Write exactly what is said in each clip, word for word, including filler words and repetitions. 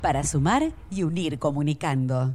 Para sumar y unir comunicando.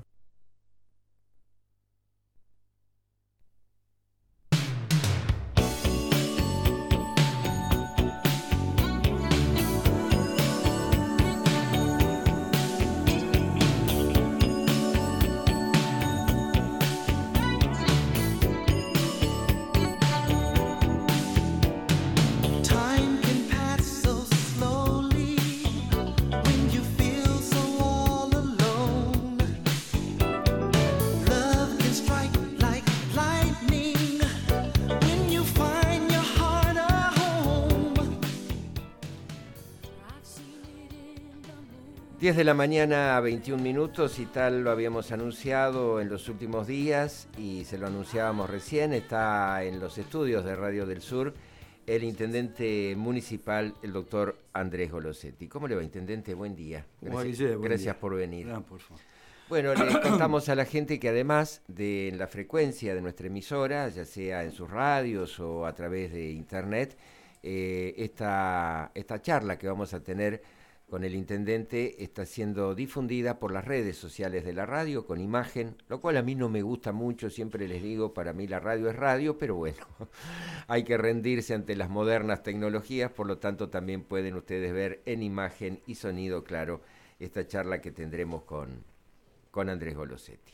diez de la mañana, veintiún minutos, y tal lo habíamos anunciado en los últimos días y se lo anunciábamos recién. Está en los estudios de Radio del Sur el intendente municipal, el doctor Andrés Golosetti. ¿Cómo le va, intendente? Buen día. Gracias, Buen gracias día. por venir. No, por favor. Bueno, le contamos a la gente que además de la frecuencia de nuestra emisora, ya sea en sus radios o a través de internet, eh, esta, esta charla que vamos a tener con el intendente está siendo difundida por las redes sociales de la radio con imagen, lo cual a mí no me gusta mucho, siempre les digo, para mí la radio es radio, pero bueno, hay que rendirse ante las modernas tecnologías, por lo tanto también pueden ustedes ver en imagen y sonido claro esta charla que tendremos con, con Andrés Golosetti.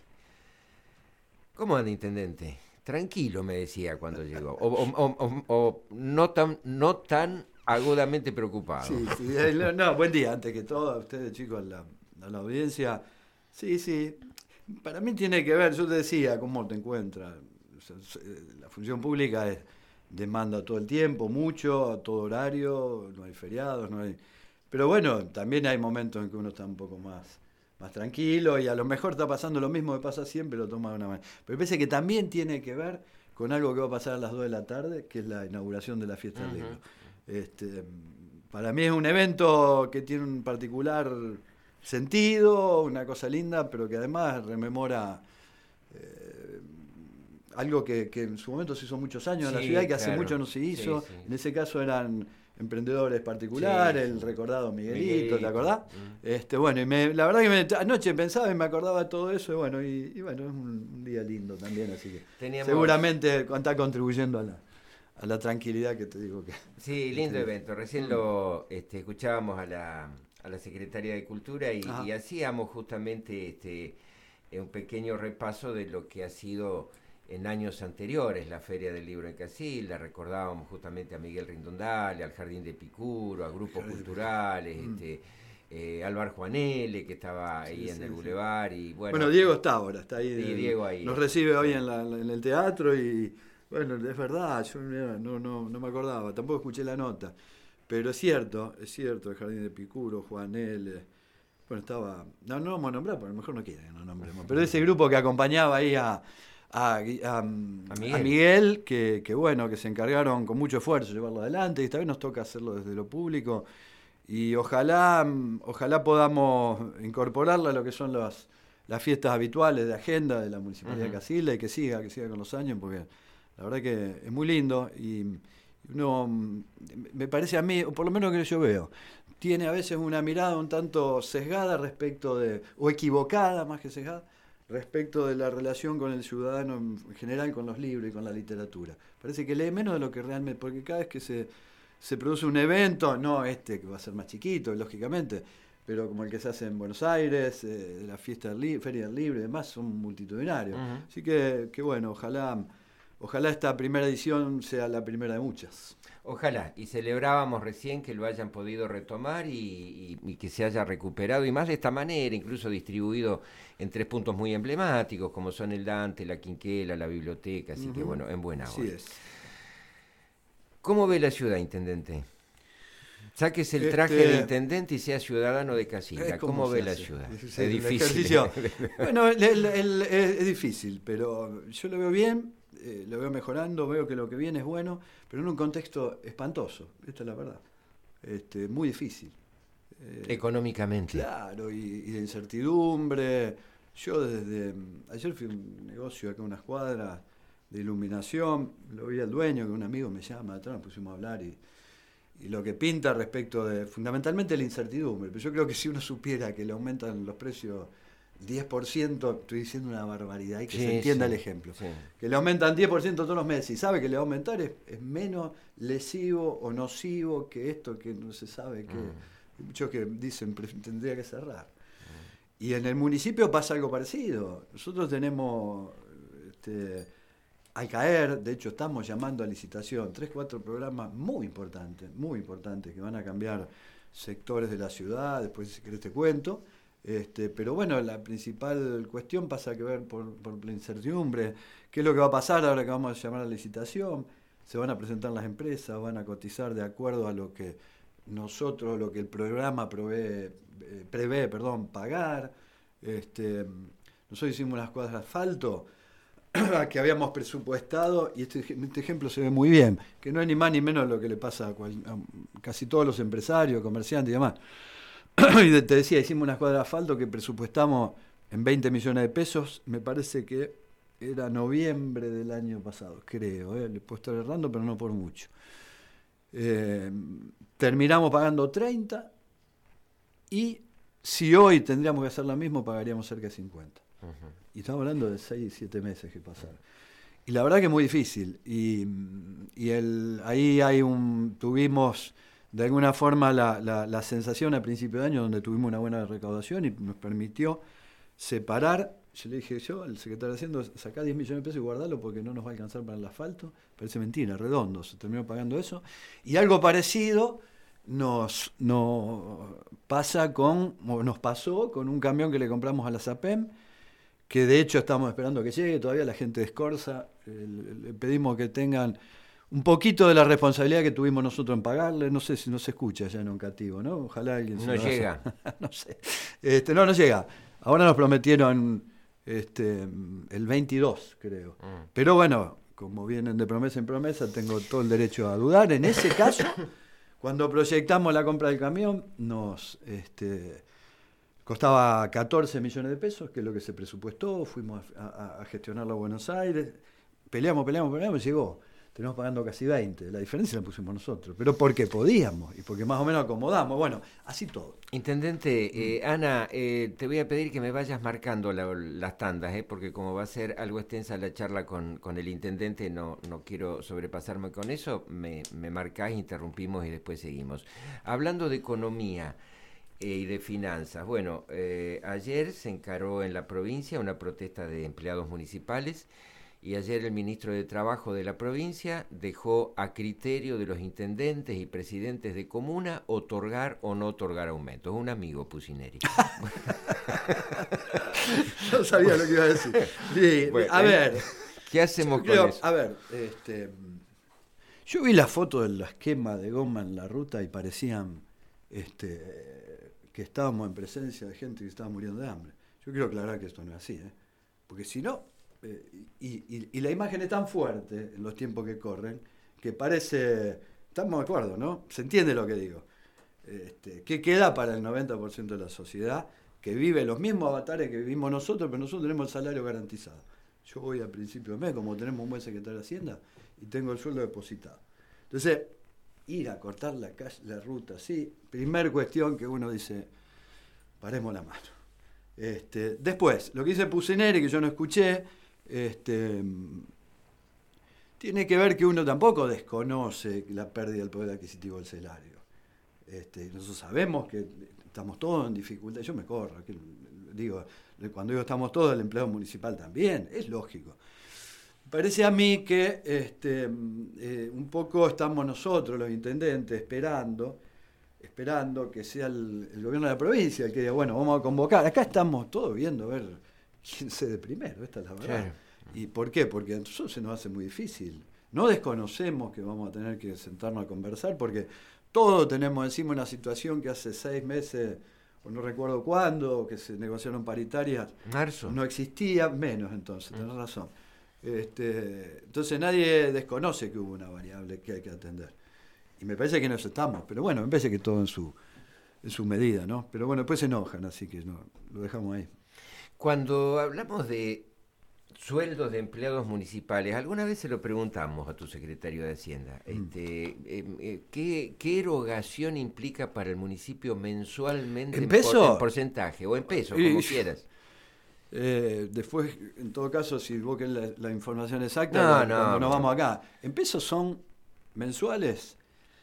¿Cómo anda, intendente? Tranquilo, me decía cuando llegó, o, o, o, o, o no tan, no tan agudamente preocupado. Sí, sí, no, buen día, antes que todo, a ustedes chicos, a la, a la audiencia. Sí, sí, para mí tiene que ver, yo te decía, cómo te encuentras. La función pública es, demanda todo el tiempo, mucho, a todo horario, no hay feriados, no hay... Pero bueno, también hay momentos en que uno está un poco más, más tranquilo y a lo mejor está pasando lo mismo que pasa siempre, lo toma de una manera. Pero parece que también tiene que ver con algo que va a pasar a las dos de la tarde, que es la inauguración de la Fiesta del Libro. Este, para mí es un evento que tiene un particular sentido, una cosa linda, pero que además rememora eh, algo que, que en su momento se hizo muchos años sí, en la ciudad y que claro. hace mucho no se hizo. Sí, sí. En ese caso eran emprendedores particulares, sí, sí. El recordado Miguelito, Miguelito. ¿Te acordás? Mm. Este, bueno, y me, la verdad que me, anoche pensaba y me acordaba de todo eso, y bueno, y, y bueno, es un, un día lindo también, así que Teníamos... seguramente está contribuyendo a la a la tranquilidad que te digo que... Sí, lindo que, evento. Recién lo este, escuchábamos a la, a la Secretaría de Cultura y, y hacíamos justamente este, un pequeño repaso de lo que ha sido en años anteriores la Feria del Libro en Casilda. Recordábamos justamente a Miguel Rindondale, al Jardín de Picuro, a grupos culturales, mm. este, eh, Álvaro Juanele, que estaba ahí sí, en sí, el sí. Boulevard. Y, bueno, bueno, Diego está ahora, está ahí. Sí, Diego ahí. Nos recibe hoy en, la, en el teatro y... Bueno, es verdad, yo no, no, no me acordaba, tampoco escuché la nota, pero es cierto, es cierto, el Jardín de Picuro, Juanel, bueno, estaba, no, no vamos a nombrar, porque a lo mejor no quieren que nos nombremos, pero ese grupo que acompañaba ahí a, a, a, a Miguel, a Miguel que, que bueno, que se encargaron con mucho esfuerzo de llevarlo adelante, y esta vez nos toca hacerlo desde lo público, y ojalá, ojalá podamos incorporarla a lo que son las, las fiestas habituales de agenda de la Municipalidad uh-huh. de Casilda, y que siga, que siga con los años, porque... La verdad que es muy lindo y uno, me parece a mí, o por lo menos que yo veo, tiene a veces una mirada un tanto sesgada respecto de, o equivocada más que sesgada, respecto de la relación con el ciudadano en general, con los libros y con la literatura. Parece que lee menos de lo que realmente, porque cada vez que se, se produce un evento, no este que va a ser más chiquito, lógicamente, pero como el que se hace en Buenos Aires, eh, la fiesta del li- Feria del Libro y demás, son multitudinarios. Uh-huh. Así que, que bueno, ojalá... Ojalá esta primera edición sea la primera de muchas. Ojalá, y celebrábamos recién que lo hayan podido retomar y, y, y que se haya recuperado, y más de esta manera, incluso distribuido en tres puntos muy emblemáticos, como son el Dante, la Quinquela, la biblioteca, así uh-huh. que bueno, en buena hora. Así es. ¿Cómo ve la ciudad, intendente? Sáquese el traje este, de intendente y sea ciudadano de Casilda. ¿Cómo ve la ciudad? Es, es difícil. Bueno, el, el, el, es difícil, pero yo lo veo bien. Eh, lo veo mejorando, veo que lo que viene es bueno, pero en un contexto espantoso, esta es la verdad, este, muy difícil. Eh, Económicamente. Claro, y, y de incertidumbre. Yo desde, ayer fui a un negocio acá a unas cuadras de iluminación, lo vi al dueño, que un amigo me llama atrás, nos pusimos a hablar y, y lo que pinta respecto de, fundamentalmente, la incertidumbre. Pero yo creo que si uno supiera que le aumentan los precios diez por ciento, estoy diciendo una barbaridad, y que sí, se entienda sí, el ejemplo, sí. que le aumentan diez por ciento todos los meses y sabe que le va a aumentar, es, es menos lesivo o nocivo que esto que no se sabe, que mm. hay muchos que dicen que tendría que cerrar. Mm. Y en el municipio pasa algo parecido. Nosotros tenemos, este, al caer, de hecho estamos llamando a licitación, tres, cuatro programas muy importantes, muy importantes, que van a cambiar sectores de la ciudad, después si querés te cuento. Este, pero bueno, la principal cuestión pasa que ver por, por la incertidumbre. ¿Qué es lo que va a pasar ahora que vamos a llamar a la licitación? Se van a presentar las empresas, van a cotizar de acuerdo a lo que nosotros, lo que el programa provee, eh, prevé, perdón, pagar. Este, nosotros hicimos unas cuadras de asfalto que habíamos presupuestado, y este, este ejemplo se ve muy bien, que no es ni más ni menos lo que le pasa a, cual, a casi todos los empresarios, comerciantes y demás. Y te decía, hicimos una cuadra de asfalto que presupuestamos en veinte millones de pesos, me parece que era noviembre del año pasado, creo, ¿eh? Le puedo estar errando, pero no por mucho. Eh, terminamos pagando treinta, y si hoy tendríamos que hacer lo mismo, pagaríamos cerca de cincuenta. Uh-huh. Y estamos hablando de seis, siete meses que pasaron. Y la verdad que es muy difícil. Y, y el, ahí hay un, tuvimos... de alguna forma la, la, la sensación a principio de año donde tuvimos una buena recaudación y nos permitió separar. Yo le dije yo al secretario de Hacienda, sacá diez millones de pesos y guardalo porque no nos va a alcanzar para el asfalto. Parece mentira, redondo, se terminó pagando eso. Y algo parecido nos, nos pasa con, o nos pasó con un camión que le compramos a la SAPEM, que de hecho estamos esperando que llegue, todavía la gente de Escorza, eh, le pedimos que tengan un poquito de la responsabilidad que tuvimos nosotros en pagarle. No sé si no se escucha ya en Oncativo, ¿no? Ojalá alguien se No llega. no sé. Este, no, no llega. Ahora nos prometieron este, el veintidós, creo. Mm. Pero bueno, como vienen de promesa en promesa, tengo todo el derecho a dudar. En ese caso, cuando proyectamos la compra del camión, nos este, costaba catorce millones de pesos, que es lo que se presupuestó. Fuimos a, a, a gestionarlo a Buenos Aires. Peleamos, peleamos, peleamos y llegó. Tenemos pagando casi veinte. La diferencia la pusimos nosotros. Pero porque podíamos y porque más o menos acomodamos. Bueno, así todo. Intendente, eh, Ana, eh, te voy a pedir que me vayas marcando la, las tandas, eh, porque como va a ser algo extensa la charla con, con el intendente, no, no quiero sobrepasarme con eso. Me, me marcás, interrumpimos y después seguimos. Hablando de economía eh, y de finanzas, bueno, eh, ayer se encaró en la provincia una protesta de empleados municipales. Y ayer el ministro de Trabajo de la provincia dejó a criterio de los intendentes y presidentes de comuna otorgar o no otorgar aumentos. Un amigo, Pusineri. No sabía lo que iba a decir. Sí, bueno, a ver. ¿Qué hacemos con creo, eso? A ver, este, yo vi la foto de las quemas de goma en la ruta y parecían este, que estábamos en presencia de gente que estaba muriendo de hambre. Yo quiero aclarar que esto no es así, ¿eh? Porque si no... Eh, y, y, y la imagen es tan fuerte en los tiempos que corren que parece, estamos de acuerdo, ¿no? Se entiende lo que digo. Este, ¿qué queda para el noventa por ciento de la sociedad que vive los mismos avatares que vivimos nosotros, pero nosotros tenemos el salario garantizado? Yo voy al principio de mes, como tenemos un buen secretario de Hacienda, y tengo el sueldo depositado. Entonces, ir a cortar la, calle, la ruta, sí, primer cuestión que uno dice, paremos la mano. Este, después, lo que dice Pusineri, que yo no escuché, Este, tiene que ver que uno tampoco desconoce la pérdida del poder adquisitivo del salario. Este, nosotros sabemos que estamos todos en dificultad. Yo me corro, que, digo, cuando digo estamos todos, el empleado municipal también, es lógico. Parece a mí que este, eh, un poco estamos nosotros, los intendentes, esperando, esperando que sea el, el gobierno de la provincia el que diga, bueno, vamos a convocar. Acá estamos todos viendo a ver quién cede primero, esta es la verdad. Claro. ¿Y por qué? Porque a nosotros se nos hace muy difícil. No desconocemos que vamos a tener que sentarnos a conversar, porque todos tenemos encima una situación que hace seis meses, o no recuerdo cuándo, que se negociaron paritarias. Marzo. No existía, menos entonces, mm. tenés razón. Este, entonces nadie desconoce que hubo una variable que hay que atender. Y me parece que nos estamos, pero bueno, me parece que todo en su, en su medida, ¿no? Pero bueno, después se enojan, así que no, lo dejamos ahí. Cuando hablamos de Sueldos de empleados municipales. Alguna vez se lo preguntamos a tu secretario de Hacienda. Mm. Este, eh, eh, ¿qué, ¿Qué erogación implica para el municipio mensualmente ¿En en, peso? por- en porcentaje o en peso, Y- como quieras? Eh, después, en todo caso, si vos querés la, la información exacta, No, la- no, cuando nos no. vamos acá. En pesos son mensuales,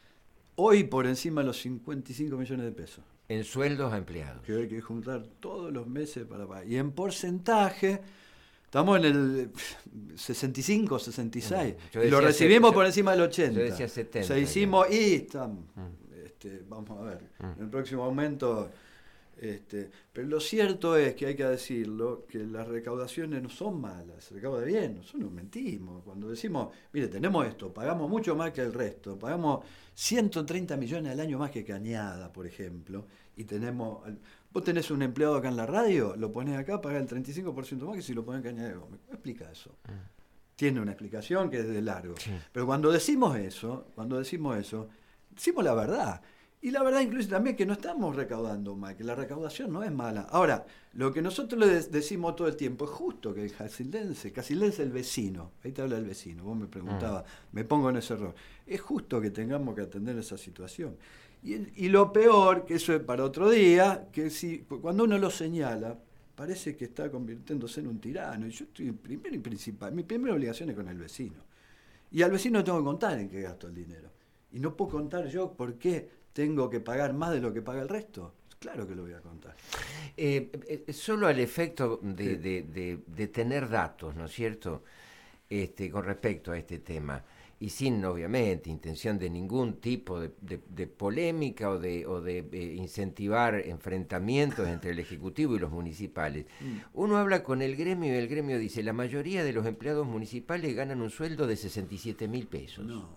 hoy por encima de los cincuenta y cinco millones de pesos. En sueldos a empleados. Que hay que juntar todos los meses para pagar. Y en porcentaje, estamos en el sesenta y cinco, sesenta y seis. Mm. Yo Y lo decía recibimos se- por encima del ochenta. yo decía setenta, Se hicimos y estamos. Mm. Este, vamos a ver. Mm. En el próximo aumento. Este, pero lo cierto es que hay que decirlo, que las recaudaciones no son malas, se recauda bien, nosotros nos mentimos. Cuando decimos, mire, tenemos esto, pagamos mucho más que el resto, pagamos ciento treinta millones al año más que Cañada, por ejemplo, y tenemos, vos tenés un empleado acá en la radio, lo ponés acá, pagás el treinta y cinco por ciento más que si lo ponés en Cañada de Gómez. ¿Cómo explica eso? Tiene una explicación que es de largo. Sí. Pero cuando decimos eso, cuando decimos eso, decimos la verdad. Y la verdad incluye también que no estamos recaudando mal, que la recaudación no es mala. Ahora, lo que nosotros le de- decimos todo el tiempo es justo que el casildense, casildense el vecino, ahí te habla el vecino, vos me preguntabas, me pongo en ese error, es justo que tengamos que atender esa situación. Y, el- y lo peor, que eso es para otro día, que si cuando uno lo señala, parece que está convirtiéndose en un tirano. Y yo estoy primero y principal, mi primera obligación es con el vecino. Y al vecino tengo que contar en qué gasto el dinero. Y no puedo contar yo por qué tengo que pagar más de lo que paga el resto. Claro que lo voy a contar. Eh, eh, solo al efecto de, Sí. de- de- de tener datos, ¿no es cierto?, este, con respecto a este tema, y sin, obviamente, intención de ningún tipo de, de- de polémica o de, o de eh, incentivar enfrentamientos entre el Ejecutivo y los municipales. Uno habla con el gremio y el gremio dice, la mayoría de los empleados municipales ganan un sueldo de sesenta y siete mil pesos. No.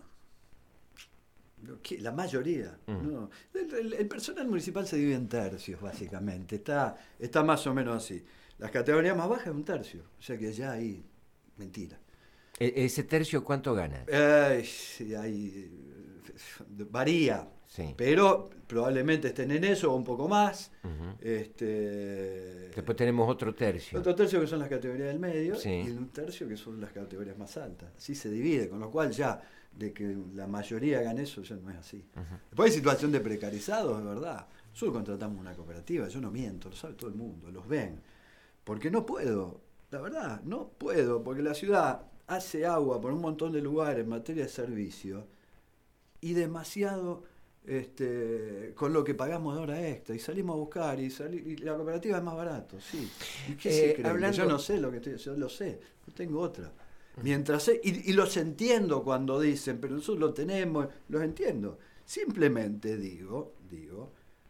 No, ¿qué? La mayoría. Mm. No. El, el- el personal municipal se divide en tercios, básicamente. Está, está más o menos así. Las categorías más bajas es un tercio. O sea que ya ahí, mentira. E- ¿Ese tercio cuánto gana? Ay, sí, ahí, eh, varía. Sí. Pero probablemente estén en eso o un poco más. Ujú. Este, Después tenemos otro tercio. Otro tercio que son las categorías del medio Sí. y un tercio que son las categorías más altas. Así se divide, con lo cual ya de que la mayoría hagan eso ya no es así. Ujú. Después hay situación de precarizados, es verdad. Nosotros contratamos una cooperativa, yo no miento, lo sabe todo el mundo, los ven. Porque no puedo, la verdad, no puedo, porque la ciudad hace agua por un montón de lugares en materia de servicio y demasiado este, con lo que pagamos de hora extra y salimos a buscar y, sali- y la cooperativa es más barato, sí. ¿Y qué Eh, se creen? hablando- Que yo no sé lo que estoy, yo lo sé, yo tengo otra. Mientras sé, y, y los entiendo cuando dicen, pero nosotros lo tenemos, los entiendo. Simplemente digo, digo,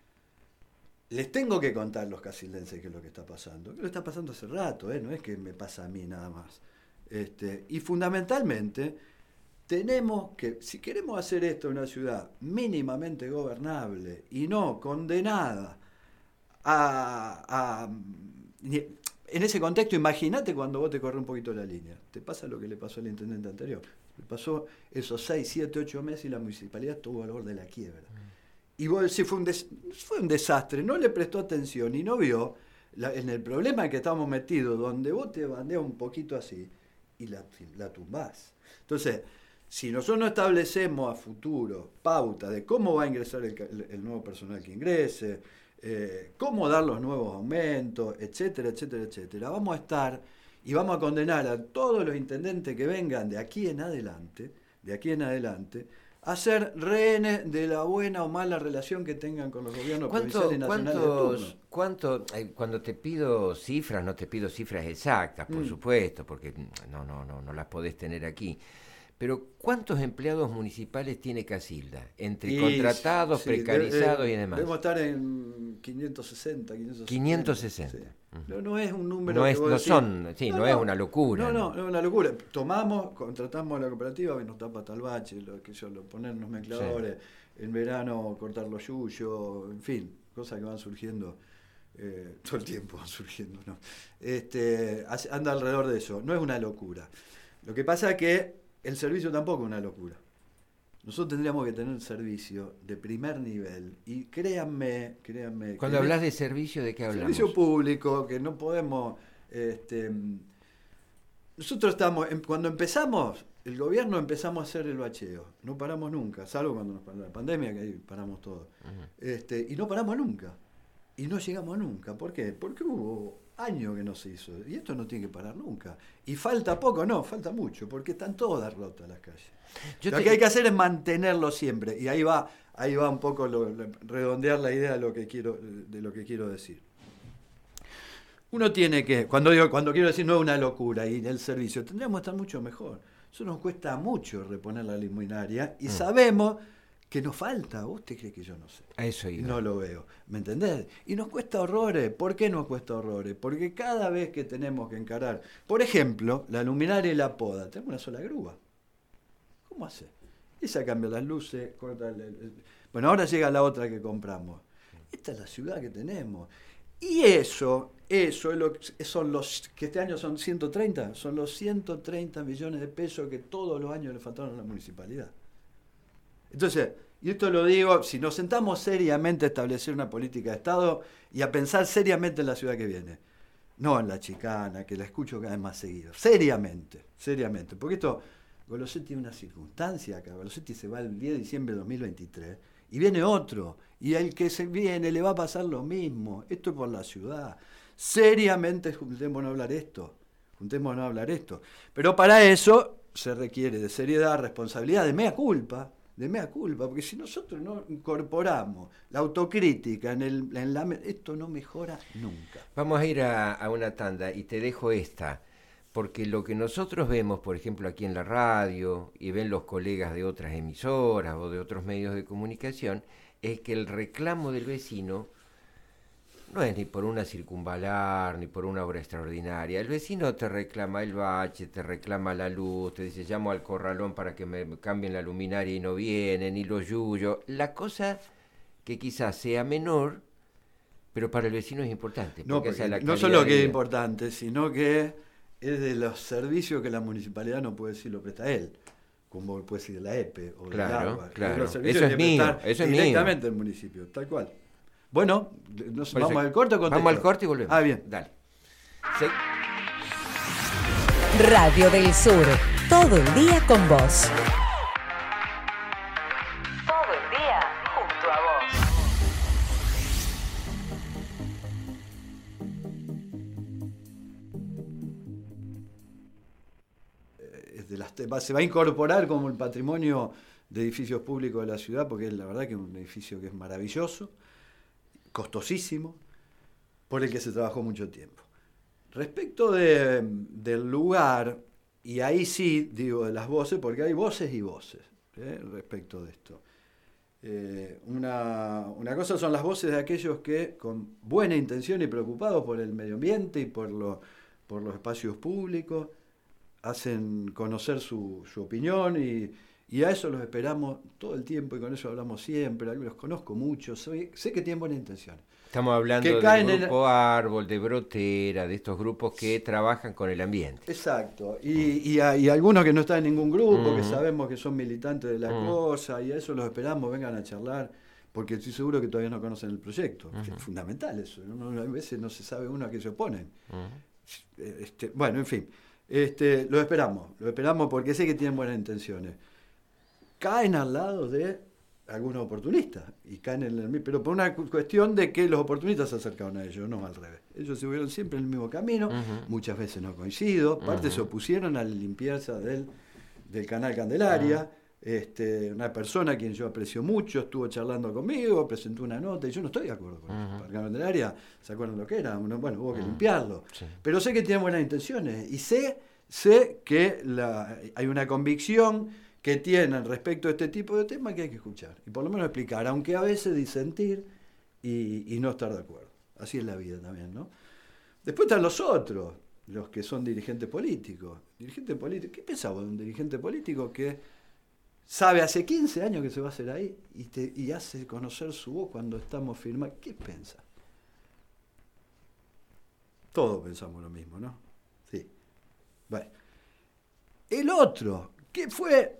les tengo que contar los casildenses qué es lo que está pasando. Que lo está pasando hace rato, ¿eh? No es que me pasa a mí nada más. Este, y fundamentalmente, tenemos que, si queremos hacer esto en una ciudad mínimamente gobernable y no condenada a... a en ese contexto, imagínate cuando vos te corres un poquito la línea. Te pasa lo que le pasó al intendente anterior. Le pasó esos seis, siete, ocho meses y la municipalidad estuvo al borde de la quiebra. Y vos decís, fue un, des- fue un desastre, no le prestó atención y no vio la- en el problema en que estamos metidos, donde vos te bandeas un poquito así y la, la tumbás. Entonces, si nosotros no establecemos a futuro pauta de cómo va a ingresar el, ca- el- el nuevo personal que ingrese, eh, cómo dar los nuevos aumentos, etcétera, etcétera, etcétera, vamos a estar y vamos a condenar a todos los intendentes que vengan de aquí en adelante, de aquí en adelante, a ser rehenes de la buena o mala relación que tengan con los gobiernos ¿Cuánto, provinciales y nacionales de cuántos, turno. cuánto, eh, cuando te pido cifras, no te pido cifras exactas, por Mm. supuesto, porque no, no, no, no las podés tener aquí. Pero ¿cuántos empleados municipales tiene Casilda? Entre Y, contratados, sí, precarizados de- eh, y demás. Debemos estar en quinientos sesenta, quinientos setenta. quinientos sesenta. Sí. Ujú. No, no es un número No que es- vos no decís- son- sí, no es una locura, No, no, ¿no? no es una locura. Tomamos, contratamos a la cooperativa que nos tapa talbache, lo que yo, lo, ponernos mezcladores, en verano cortar los yuyos, en fin, cosas que van surgiendo eh, todo el tiempo van surgiendo, ¿no? Este, hace- anda alrededor de eso. No es una locura. Lo que pasa es que el servicio tampoco es una locura. Nosotros tendríamos que tener servicio de primer nivel y créanme, créanme. Cuando que hablas de servicio, ¿de qué hablamos? servicio público, que no podemos, este, nosotros estamos, cuando empezamos, el gobierno empezamos a hacer el bacheo. No paramos nunca, salvo cuando nos paró la pandemia, que ahí paramos todo. Uh-huh. Este, y no paramos nunca. Y no llegamos nunca. ¿Por qué? Porque hubo años que no se hizo. Y esto no tiene que parar nunca. Y falta poco, no, falta mucho, porque están todas rotas las calles. Yo lo te... que hay que hacer es mantenerlo siempre. Y ahí va, ahí va un poco lo, lo, redondear la idea de lo que quiero, de lo que quiero decir. Uno tiene que, cuando digo, cuando quiero decir no es una locura, y el servicio, tendríamos que estar mucho mejor. Eso nos cuesta mucho reponer la luminaria y mm. sabemos que nos falta. ¿Usted cree que yo no sé? Eso iba. No lo veo. ¿Me entendés? Y nos cuesta horrores. ¿Por qué nos cuesta horrores? Porque cada vez que tenemos que encarar, por ejemplo, la luminaria y la poda, tenemos una sola grúa. ¿Cómo hace? Esa cambia las luces, corta el, el... Bueno, ahora llega la otra que compramos. Esta es la ciudad que tenemos. Y eso, eso es lo, son los, que este año son ciento treinta, son los ciento treinta millones de pesos que todos los años le faltaron a la municipalidad. Entonces, y esto lo digo, si nos sentamos seriamente a establecer una política de Estado y a pensar seriamente en la ciudad que viene, no en la chicana, que la escucho cada vez más seguido, seriamente, seriamente, porque esto, Golosetti tiene una circunstancia acá, Golosetti se va el diez de diciembre de dos mil veintitrés, y viene otro, y el que se viene le va a pasar lo mismo. Esto es por la ciudad. Seriamente juntémonos a hablar esto. Juntémonos a hablar esto. Pero para eso se requiere de seriedad, responsabilidad, de mea culpa, de mea culpa, porque si nosotros no incorporamos la autocrítica en, el, en la... esto no mejora nunca. Vamos a ir a, a una tanda y te dejo esta. Porque lo que nosotros vemos, por ejemplo, aquí en la radio, y ven los colegas de otras emisoras o de otros medios de comunicación, es que el reclamo del vecino no es ni por una circunvalar, ni por una obra extraordinaria. El vecino te reclama el bache, te reclama la luz, te dice, llamo al corralón para que me cambien la luminaria y no vienen, y los yuyos. La cosa que quizás sea menor, pero para el vecino es importante. No, porque porque no solo que es importante, sino que es de los servicios que la municipalidad no puede decir lo presta él, como puede decir la E P E o claro, el agua. Claro, eso es mío, eso es directamente mío. el municipio, tal cual. Bueno, nos, vamos eso, al corte o contesto. Vamos al corte y volvemos. Ah, bien. Dale. Sí. Radio del Sur, todo el día con vos. Todo el día junto a vos. De las, se va a incorporar como el patrimonio de edificios públicos de la ciudad, porque es la verdad que es un edificio que es maravilloso, costosísimo, por el que se trabajó mucho tiempo. Respecto de, del lugar, y ahí sí digo de las voces, porque hay voces y voces ¿eh? respecto de esto. Eh, una, una cosa son las voces de aquellos que con buena intención y preocupados por el medio ambiente y por, lo, por los espacios públicos, hacen conocer su, su opinión y, y a eso los esperamos todo el tiempo y con eso hablamos siempre. Los conozco mucho, soy, sé que tienen buenas intenciones. Estamos hablando que del grupo el... Árbol, de Brotera, de estos grupos que trabajan con el ambiente. Exacto, y, y, a, y algunos que no están en ningún grupo, uh-huh. que sabemos que son militantes de la uh-huh. cosa, y a eso los esperamos, vengan a charlar, porque estoy seguro que todavía no conocen el proyecto. Uh-huh. Es fundamental eso, ¿no? A veces no se sabe uno a qué se oponen. Uh-huh. Este, bueno, en fin. Este, lo esperamos, lo esperamos porque sé que tienen buenas intenciones. Caen al lado de algunos oportunistas, y caen en el, pero por una cuestión de que los oportunistas se acercaron a ellos, no al revés. Ellos se subieron siempre en el mismo camino, uh-huh. muchas veces no coincido, parte uh-huh. se opusieron a la limpieza del, del canal Candelaria. Uh-huh. Este, una persona a quien yo aprecio mucho estuvo charlando conmigo, presentó una nota y yo no estoy de acuerdo con uh-huh. eso. El canal Candelaria, ¿se acuerdan lo que era? Bueno, hubo que uh-huh. limpiarlo. Sí. Pero sé que tiene buenas intenciones y sé, sé que la, hay una convicción que tienen respecto a este tipo de temas que hay que escuchar. Y por lo menos explicar, aunque a veces disentir y, y no estar de acuerdo. Así es la vida también, ¿no? Después están los otros, los que son dirigentes políticos. Dirigente político, ¿qué pensaba de un dirigente político que sabe hace quince años que se va a hacer ahí y, te, y hace conocer su voz cuando estamos firmando? ¿Qué piensa? Todos pensamos lo mismo, ¿no? Sí. Bueno. El otro, que fue...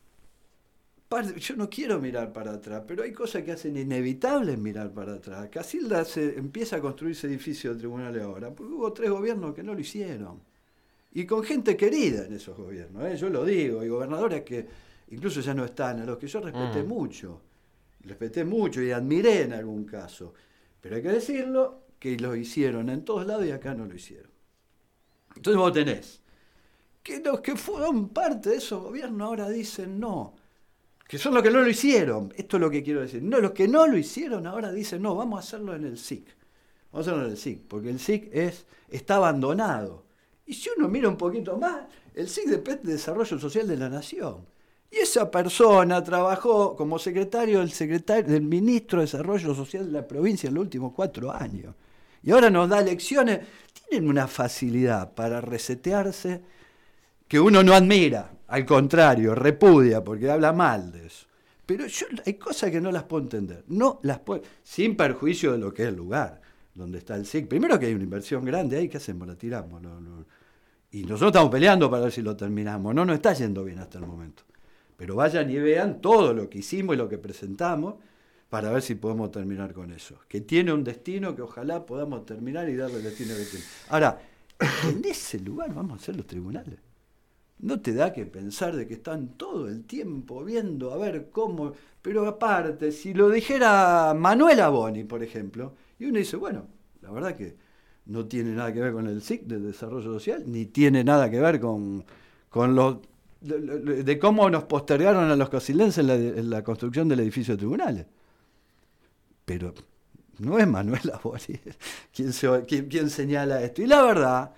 Yo no quiero mirar para atrás, pero hay cosas que hacen inevitable mirar para atrás. Casilda se empieza a construir ese edificio de tribunales ahora, porque hubo tres gobiernos que no lo hicieron. y con gente querida en esos gobiernos, ¿eh? Yo lo digo, hay gobernadores que incluso ya no están, a los que yo respeté uh-huh. mucho, respeté mucho y admiré en algún caso, pero hay que decirlo que lo hicieron en todos lados y acá no lo hicieron. Entonces vos tenés que los que fueron parte de esos gobiernos ahora dicen no, que son los que no lo hicieron, esto es lo que quiero decir, no, los que no lo hicieron ahora dicen no, vamos a hacerlo en el S I C, vamos a hacerlo en el S I C, porque el S I C es, está abandonado. Y si uno mira un poquito más, el S I C depende del desarrollo social de la nación. Y esa persona trabajó como secretario del, secretario del ministro de Desarrollo Social de la provincia en los últimos cuatro años. Y ahora nos da lecciones. Tienen una facilidad para resetearse que uno no admira. Al contrario, repudia porque habla mal de eso. Pero yo hay cosas que no las puedo entender. No las puedo, sin perjuicio de lo que es el lugar donde está el S I C. Primero que hay una inversión grande ahí, ¿qué hacemos? La tiramos. No, no. Y nosotros estamos peleando para ver si lo terminamos. No nos está yendo bien hasta el momento. Pero vayan y vean todo lo que hicimos y lo que presentamos para ver si podemos terminar con eso. Que tiene un destino que ojalá podamos terminar y darle el destino que tiene. Ahora, en ese lugar vamos a hacer los tribunales. ¿No te da que pensar de que están todo el tiempo viendo a ver cómo? Pero aparte, si lo dijera Manuela Boni, por ejemplo, y uno dice, bueno, la verdad que no tiene nada que ver con el S I C de Desarrollo Social, ni tiene nada que ver con, con los... De, de cómo nos postergaron a los casilenses en la, en la construcción del edificio de tribunales. Pero no es Manuela Boni quien, se, quien, quien señala esto. Y la verdad,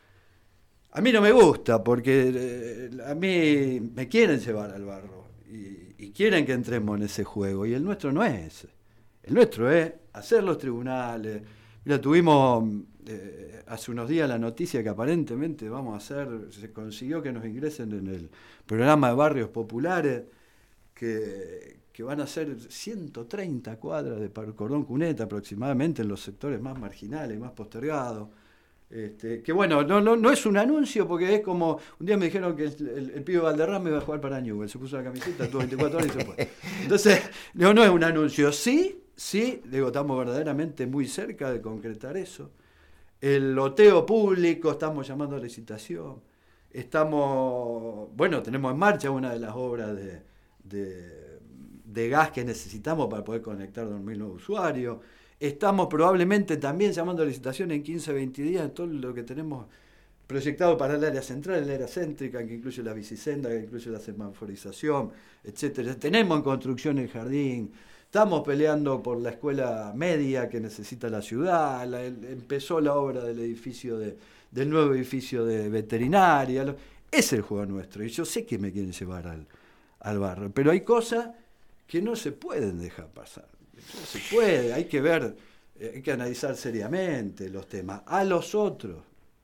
a mí no me gusta, porque eh, a mí me quieren llevar al barro y, y quieren que entremos en ese juego. Y el nuestro no es ese. El nuestro es hacer los tribunales. Mira, tuvimos eh, hace unos días la noticia que aparentemente vamos a hacer, se consiguió que nos ingresen en el programa de barrios populares, que, que van a ser ciento treinta cuadras de cordón cuneta aproximadamente en los sectores más marginales, más postergados. Este, que bueno, no, no, no es un anuncio porque es como, un día me dijeron que el, el, el pibe Valderrama iba a jugar para Newell, se puso la camiseta, tuvo veinticuatro horas y se fue. Entonces, no, no es un anuncio, sí. Sí, digo, estamos verdaderamente muy cerca de concretar eso. El loteo público, estamos llamando a licitación. Estamos, bueno, tenemos en marcha una de las obras de, de, de gas que necesitamos para poder conectar dos mil nuevos usuarios. Estamos probablemente también llamando a licitación en quince, veinte días todo lo que tenemos proyectado para el área central, el área céntrica, que incluye la bicisenda, que incluye la semaforización, etcétera. Tenemos en construcción el jardín. Estamos peleando por la escuela media que necesita la ciudad, la, el, empezó la obra del edificio de, del nuevo edificio de veterinaria. Lo, es el juego nuestro, y yo sé que me quieren llevar al, al barrio, pero hay cosas que no se pueden dejar pasar. No se puede, hay que ver, eh, hay que analizar seriamente los temas. A los otros,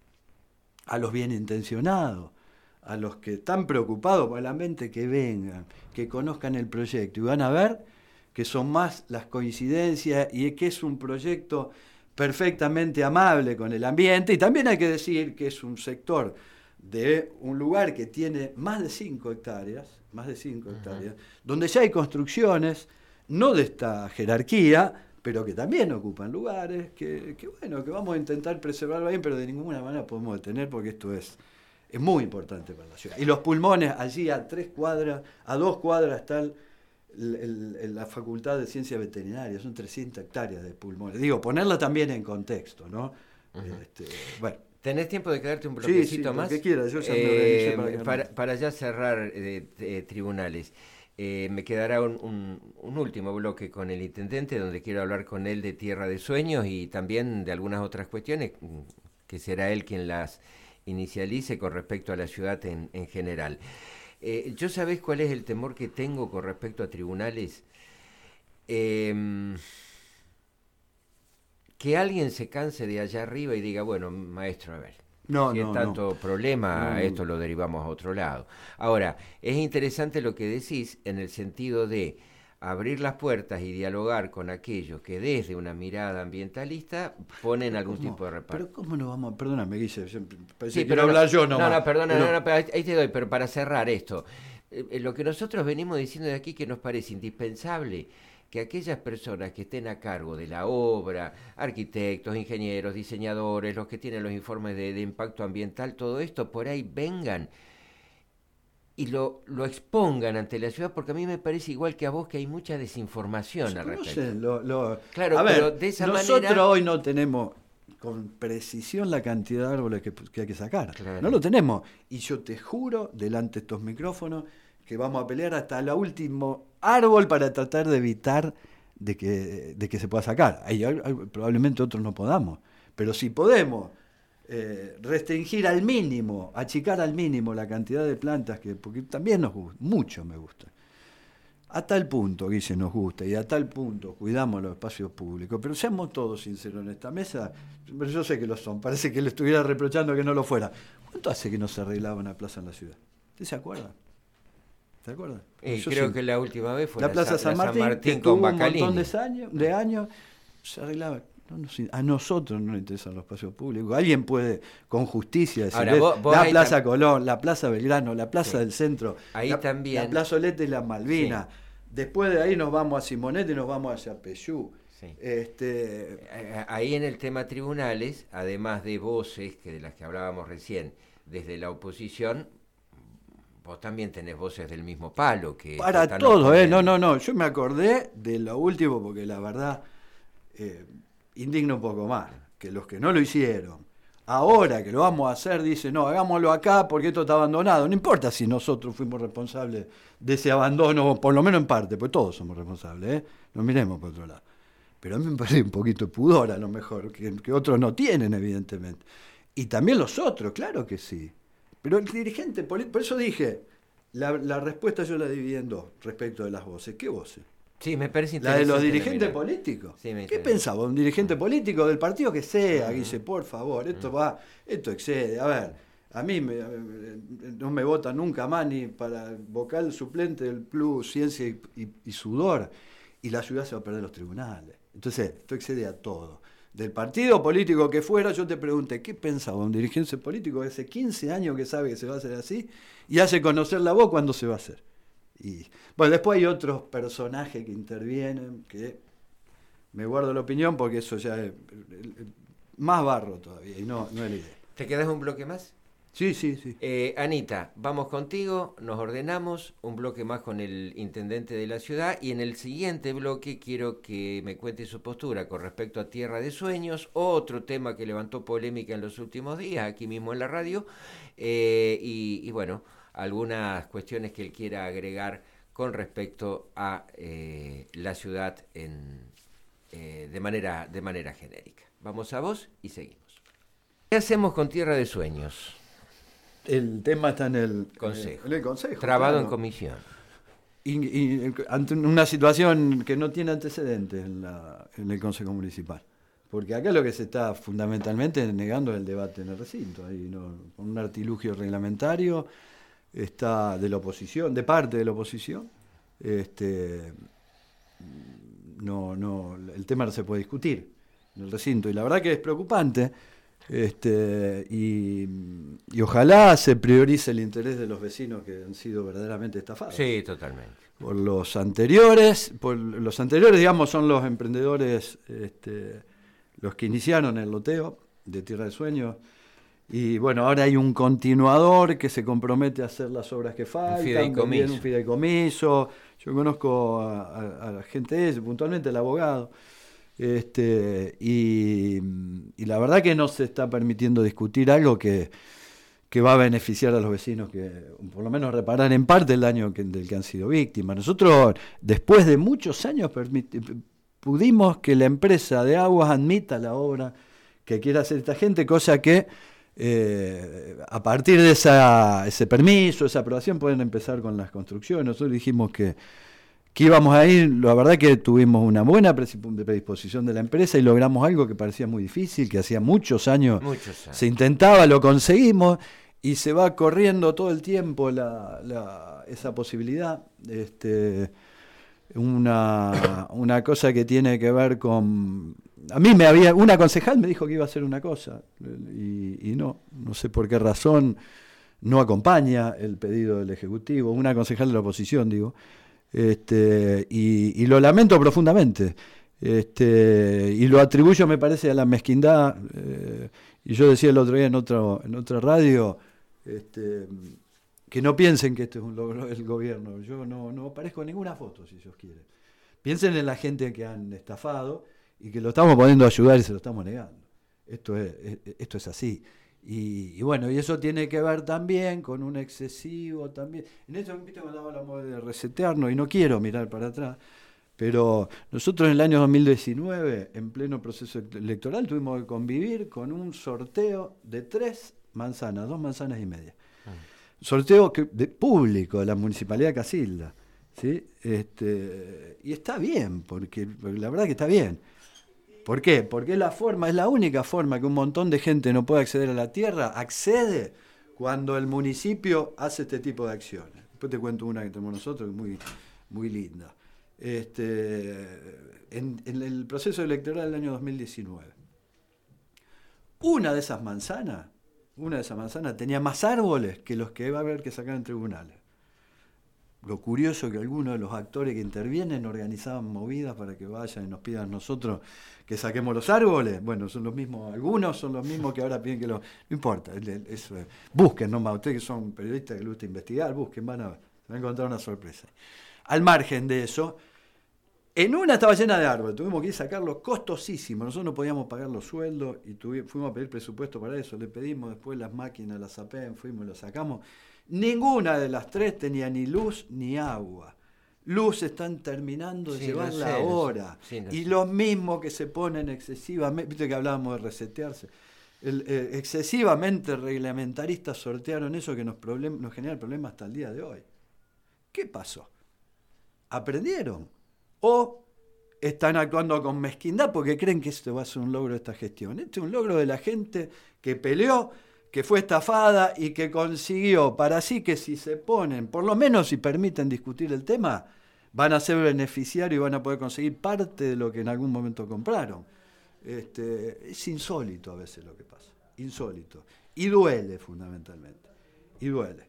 a los bien intencionados, a los que están preocupados por la mente, que vengan, que conozcan el proyecto y van a ver que son más las coincidencias y que es un proyecto perfectamente amable con el ambiente. Y también hay que decir que es un sector de un lugar que tiene más de cinco hectáreas, más de cinco uh-huh. hectáreas, donde ya hay construcciones, no de esta jerarquía, pero que también ocupan lugares, que, que bueno, que vamos a intentar preservarlo bien, pero de ninguna manera podemos detener porque esto es, es muy importante para la ciudad. Y los pulmones, allí a tres cuadras, a dos cuadras están El, el, la Facultad de Ciencias Veterinarias, son trescientas hectáreas de pulmones. Digo, ponerla también en contexto, ¿no? Uh-huh. Este, bueno. ¿Tenés tiempo de quedarte un bloquecito sí, sí, más? Lo que quieras, yo ya me eh, para, que para, no. para ya cerrar eh, eh, tribunales, eh, me quedará un, un, un último bloque con el intendente, donde quiero hablar con él de Tierra de Sueños y también de algunas otras cuestiones, que será él quien las inicialice con respecto a la ciudad en, en general. Eh, ¿Yo sabés cuál es el temor que tengo con respecto a tribunales? Eh, que alguien se canse de allá arriba y diga, bueno, maestro, a ver, no, si no, es tanto no. problema, no, esto lo derivamos a otro lado. Ahora, es interesante lo que decís en el sentido de abrir las puertas y dialogar con aquellos que desde una mirada ambientalista ponen algún ¿Cómo? tipo de reparto. Pero ¿cómo no vamos? Perdóname, Guille, sí, pero hablar no, yo nomás. No, no, perdona, pero... no, no, pero ahí te doy, pero para cerrar esto, eh, lo que nosotros venimos diciendo de aquí que nos parece indispensable que aquellas personas que estén a cargo de la obra, arquitectos, ingenieros, diseñadores, los que tienen los informes de, de impacto ambiental, todo esto, por ahí vengan y lo, lo expongan ante la ciudad, porque a mí me parece igual que a vos que hay mucha desinformación Se al respecto. conocen lo- lo- Claro, a ver, pero de esa nosotros manera... hoy no tenemos con precisión la cantidad de árboles que, que hay que sacar. Claro. No lo tenemos. Y yo te juro, delante de estos micrófonos, que vamos a pelear hasta el último árbol para tratar de evitar de que, de que se pueda sacar. Hay, hay- probablemente otros no podamos. Pero si podemos eh, restringir al mínimo, achicar al mínimo la cantidad de plantas, que porque también nos gusta, mucho me gusta. A tal punto, Guille, nos gusta, y a tal punto cuidamos los espacios públicos, pero seamos todos sinceros en esta mesa, pero yo sé que lo son, parece que le estuviera reprochando que no lo fuera. ¿Cuánto hace que no se arreglaba una plaza en la ciudad? ¿Usted se acuerda? ¿Se acuerda? Eh, Yo creo sí. que la última vez fue la la, Plaza Sa- San la Martín, que con tuvo un Bacalini. montón de años, de años, se arreglaba. No, no, sí, a nosotros no nos interesan los espacios públicos. Alguien puede, con justicia, decir, Ahora, "Ves, vos- vos la ahí Plaza tam- Colón, la Plaza Belgrano, la Plaza Sí. del Centro, Ahí la, también- la Plazoleta y la Malvina. Después de ahí nos vamos a Simonet y nos vamos hacia Peyú. Sí. Este, Eh, Ahí en el tema tribunales, además de voces, que de las que hablábamos recién, desde la oposición, vos también tenés voces del mismo palo. Que para están todo, ¿eh? oponiendo. No, no, no. Yo me acordé de lo último porque la verdad eh, indigna un poco más. Que los que no lo hicieron, ahora que lo vamos a hacer, dicen, no, hagámoslo acá porque esto está abandonado. No importa si nosotros fuimos responsables de ese abandono, por lo menos en parte, pues todos somos responsables, ¿eh? No miremos por otro lado. Pero a mí me parece un poquito de pudor, a lo mejor, que, que otros no tienen, evidentemente. Y también los otros, claro que sí. Pero el dirigente político, por eso dije, la, la respuesta yo la dividí en dos respecto de las voces. ¿Qué voces? Sí, me parece La de los interesante dirigentes mirar. políticos. Sí, me ¿Qué interesa. pensaba? Un dirigente político del partido que sea, Guille, por favor, esto va, esto excede. A ver, a mí me- no me votan nunca más ni para vocal suplente del Plus Ciencia y, y- y Sudor, y la ciudad se va a perder los tribunales. Entonces, esto excede a todo. Del partido político que fuera, yo te pregunté, ¿qué pensaba un dirigente político que hace quince años que sabe que se va a hacer así y hace conocer la voz cuando se va a hacer? Y bueno, después hay otros personajes que intervienen que me guardo la opinión porque eso ya es más barro todavía y no, no es la idea. ¿Te quedás un bloque más? Sí, sí, sí. Eh, Anita, vamos contigo, nos ordenamos, un bloque más con el intendente de la ciudad y en el siguiente bloque quiero que me cuente su postura con respecto a Tierra de Sueños, otro tema que levantó polémica en los últimos días aquí mismo en la radio eh, y, y bueno, algunas cuestiones que él quiera agregar con respecto a eh, la ciudad en, eh, de, manera, de manera genérica. Vamos a vos y seguimos. ¿Qué hacemos con Tierra de Sueños? El tema está en el Consejo. En el consejo. Trabado claro. en comisión. Y, y ante una situación que no tiene antecedentes en, la, en el Consejo Municipal. Porque acá lo que se está fundamentalmente negando es el debate en el recinto. Ahí no, con un artilugio reglamentario está de la oposición, de parte de la oposición. Este, no, no, el tema no se puede discutir en el recinto. Y la verdad que es preocupante. Este, y, y ojalá se priorice el interés de los vecinos que han sido verdaderamente estafados. Sí, totalmente. Por los anteriores, por los anteriores, digamos, son los emprendedores, este, los que iniciaron el loteo de Tierra de Sueños. Y bueno, ahora hay un continuador que se compromete a hacer las obras que faltan. fideicomiso. También un fideicomiso. Yo conozco a, a, a la gente ese, puntualmente el abogado. Este, y, y la verdad que no se está permitiendo discutir algo que, que va a beneficiar a los vecinos, que por lo menos reparar en parte el daño que, del que han sido víctimas. Nosotros, después de muchos años, permiti- pudimos que la empresa de aguas admita la obra que quiere hacer esta gente, cosa que eh, a partir de esa, ese permiso, esa aprobación, pueden empezar con las construcciones. Nosotros dijimos que que íbamos a ir, la verdad que tuvimos una buena predisposición de la empresa y logramos algo que parecía muy difícil, que hacía muchos años, Muchos años. se intentaba, lo conseguimos y se va corriendo todo el tiempo la, la, esa posibilidad. Este, una, una cosa que tiene que ver con... A mí me había, una concejal me dijo que iba a hacer una cosa y, y no, no sé por qué razón no acompaña el pedido del Ejecutivo, una concejal de la oposición, digo. Este, y, y lo lamento profundamente. Este, y lo atribuyo, me parece, a la mezquindad. Eh, y yo decía el otro día en, otro, en otra radio, este, que no piensen que esto es un logro del gobierno. Yo no, no aparezco en ninguna foto, si ellos quieren. Piensen en la gente que han estafado y que lo estamos poniendo a ayudar y se lo estamos negando. Esto es, esto es así. Y, y bueno, y eso tiene que ver también con un excesivo también. En esto, viste, cuando hablamos de resetearnos, y no quiero mirar para atrás, pero nosotros en el año dos mil diecinueve, en pleno proceso electoral, tuvimos que convivir con un sorteo de tres manzanas, dos manzanas y media. Mm. Sorteo que, de, público de la Municipalidad de Casilda. ¿Sí? Este, y está bien, porque, porque la verdad que está bien. ¿Por qué? Porque es la forma, es la única forma que un montón de gente no puede acceder a la tierra, accede cuando el municipio hace este tipo de acciones. Después te cuento una que tenemos nosotros, muy, muy linda. Este, en, en el proceso electoral del año dos mil diecinueve, una de esas manzanas, una de esas manzanas tenía más árboles que los que va a haber que sacar en tribunales. Lo curioso es que algunos de los actores que intervienen organizaban movidas para que vayan y nos pidan nosotros que saquemos los árboles. Bueno, son los mismos, algunos son los mismos que ahora piden que los... No importa, eso, busquen nomás, ustedes que son periodistas que les gusta investigar, busquen, van a, van a encontrar una sorpresa. Al margen de eso, en una estaba llena de árboles, tuvimos que ir a sacarlos costosísimos, nosotros no podíamos pagar los sueldos y tuvimos, fuimos a pedir presupuesto para eso, le pedimos después las máquinas, las A P E N, fuimos y los sacamos. Ninguna de las tres tenía ni luz ni agua. Luz están terminando de sí, llevarla no sé, ahora. No sé, sí, no y sé. Lo mismo que se ponen excesivamente, viste que hablábamos de resetearse, el, eh, excesivamente reglamentaristas sortearon eso que nos, problem, nos genera problemas hasta el día de hoy. ¿Qué pasó? ¿Aprendieron? ¿O están actuando con mezquindad porque creen que esto va a ser un logro de esta gestión? Este es un logro de la gente que peleó, que fue estafada y que consiguió para así que si se ponen, por lo menos si permiten discutir el tema, van a ser beneficiarios y van a poder conseguir parte de lo que en algún momento compraron. Este, es insólito a veces lo que pasa, insólito. Y duele fundamentalmente, y duele.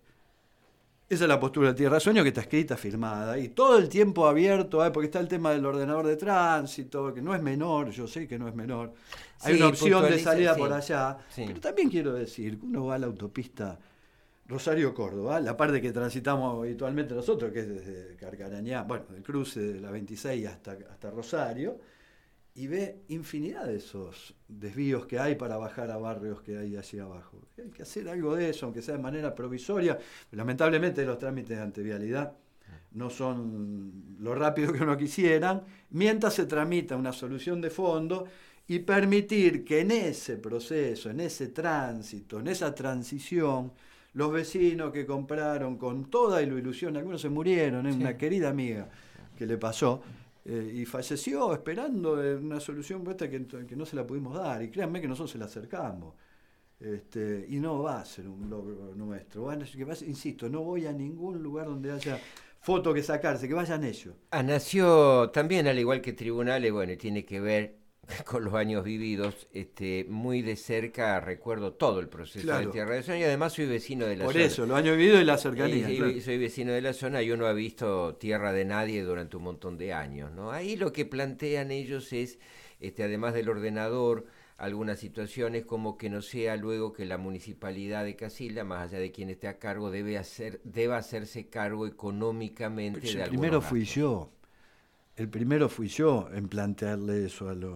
Esa es la postura de Tierra de Sueño que está escrita, firmada, y todo el tiempo abierto, ¿eh? Porque está el tema del ordenador de tránsito, que no es menor, yo sé que no es menor. Hay sí, una opción de salida sí, por allá, sí. Pero también quiero decir que uno va a la autopista Rosario-Córdoba, la parte que transitamos habitualmente nosotros, que es desde Carcarañá, bueno, el cruce de la veintiséis hasta, hasta Rosario, y ve infinidad de esos desvíos que hay para bajar a barrios que hay allí abajo. Hay que hacer algo de eso, aunque sea de manera provisoria. Lamentablemente los trámites de antevialidad no son lo rápido que uno quisiera, mientras se tramita una solución de fondo y permitir que en ese proceso, en ese tránsito, en esa transición, los vecinos que compraron con toda ilusión, algunos se murieron, ¿eh? Sí. Una querida amiga que le pasó, Eh, y falleció esperando una solución puesta que, que no se la pudimos dar, y créanme que nosotros se la acercamos, este, y no va a ser un logro nuestro, van a, que va a, insisto, no voy a ningún lugar donde haya foto que sacarse, que vayan ellos. Ah, nació también, al igual que tribunales, bueno, tiene que ver con los años vividos, este, muy de cerca recuerdo todo el proceso claro. de Tierra de Sueño, y además soy vecino de la Por zona. Por eso, los años vividos y la cercanía. Y, claro. y soy vecino de la zona y uno ha visto tierra de nadie durante un montón de años, ¿no? Ahí lo que plantean ellos es, este, además del ordenador, algunas situaciones como que no sea luego que la municipalidad de Casilda, más allá de quien esté a cargo, debe hacer, deba hacerse cargo económicamente Pero de algo. Primero fui yo. El primero fui yo en plantearle eso a los...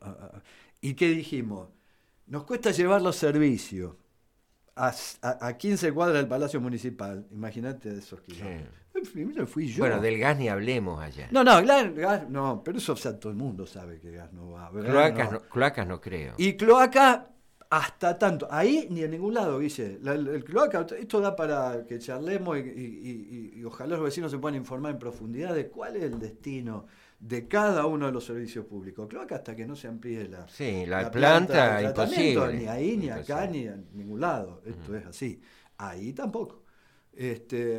¿Y qué dijimos? Nos cuesta llevar los servicios a, a, a quince cuadras del Palacio Municipal. Imagínate de esos kilómetros. Sí. El primero fui yo. Bueno, del gas ni hablemos allá. No, no, gas, gas no, pero eso o sea, todo el mundo sabe que gas no va. Cloacas no. No, cloacas no creo. Y cloaca hasta tanto. Ahí ni en ningún lado, Guille. La, el, el cloaca, esto da para que charlemos y, y, y, y ojalá los vecinos se puedan informar en profundidad de cuál es el destino de cada uno de los servicios públicos. Cloaca hasta que no se amplíe la, sí, la, la planta, planta de imposible. Ni ahí, ni imposible. Acá, ni en ningún lado. Esto uh-huh. es así. Ahí tampoco. Este,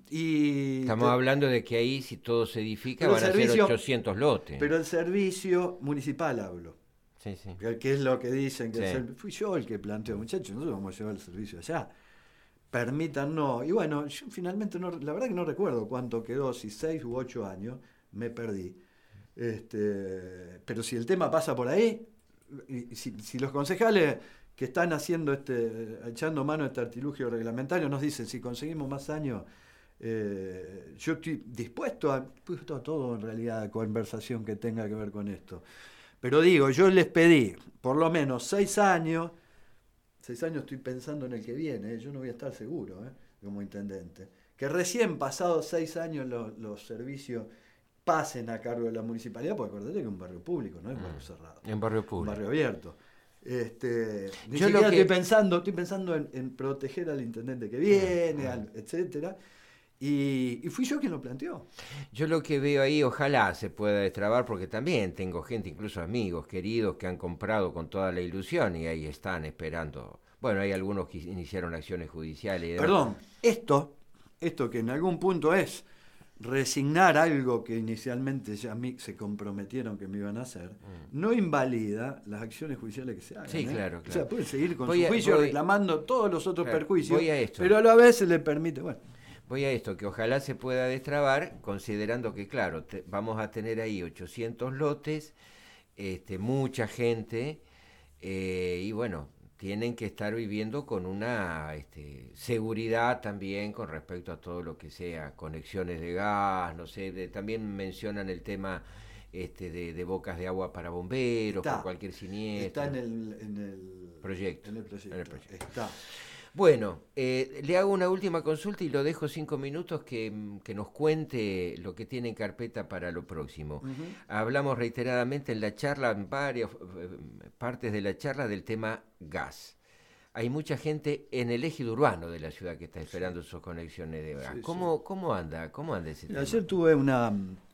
y Estamos te, hablando de que ahí, si todo se edifica, van servicio, a ser ochocientos lotes. Pero el servicio municipal hablo. Sí, sí. Que es lo que dicen que sí. el, fui yo el que planteó, muchachos, nosotros vamos a llevar el servicio allá. permitan no. Y bueno, yo finalmente, no, la verdad que no recuerdo cuánto quedó, si seis u ocho años, me perdí. Este, pero si el tema pasa por ahí, y si, si los concejales que están haciendo este, echando mano a este artilugio reglamentario nos dicen si conseguimos más años, eh, yo estoy dispuesto a, dispuesto a todo en realidad, conversación que tenga que ver con esto. Pero digo, yo les pedí por lo menos seis años, seis años estoy pensando en el que viene, ¿eh? Yo no voy a estar seguro, ¿eh? Como intendente, que recién pasados seis años los, los servicios pasen a cargo de la municipalidad, porque acordate que es un barrio público, no es un barrio cerrado. En barrio público. Un barrio abierto. Este, ni Yo siquiera lo que... estoy pensando, estoy pensando en, en proteger al intendente que viene, uh-huh. al, etcétera. Y, y fui yo quien lo planteó. Yo lo que veo ahí, ojalá se pueda destrabar, porque también tengo gente, incluso amigos, queridos, que han comprado con toda la ilusión y ahí están esperando. Bueno, hay algunos que iniciaron acciones judiciales. Y Perdón, esto, esto que en algún punto es resignar algo que inicialmente ya mí se comprometieron que me iban a hacer, mm. no invalida las acciones judiciales que se hagan. Sí, ¿eh? claro, claro. O sea, pueden seguir con voy su a, juicio voy, reclamando todos los otros claro, perjuicios, voy a esto. pero a la vez se le permite, bueno. Voy a esto, que ojalá se pueda destrabar, considerando que, claro, te, vamos a tener ahí ochocientos lotes, este, mucha gente, eh, y bueno, tienen que estar viviendo con una este, seguridad también con respecto a todo lo que sea, conexiones de gas, no sé, de, también mencionan el tema este, de, de bocas de agua para bomberos, está, por cualquier siniestro. Está en el, en el, proyecto, en el proyecto. En el proyecto. Está. Bueno, eh, le hago una última consulta y lo dejo cinco minutos que, que nos cuente lo que tiene en carpeta para lo próximo. Uh-huh. Hablamos reiteradamente en la charla, en varias eh, partes de la charla, del tema gas. Hay mucha gente en el ejido urbano de la ciudad que está esperando sí. sus conexiones de gas. Sí, ¿Cómo, sí. ¿Cómo anda? ¿Cómo anda ese tema? Ayer tuve una...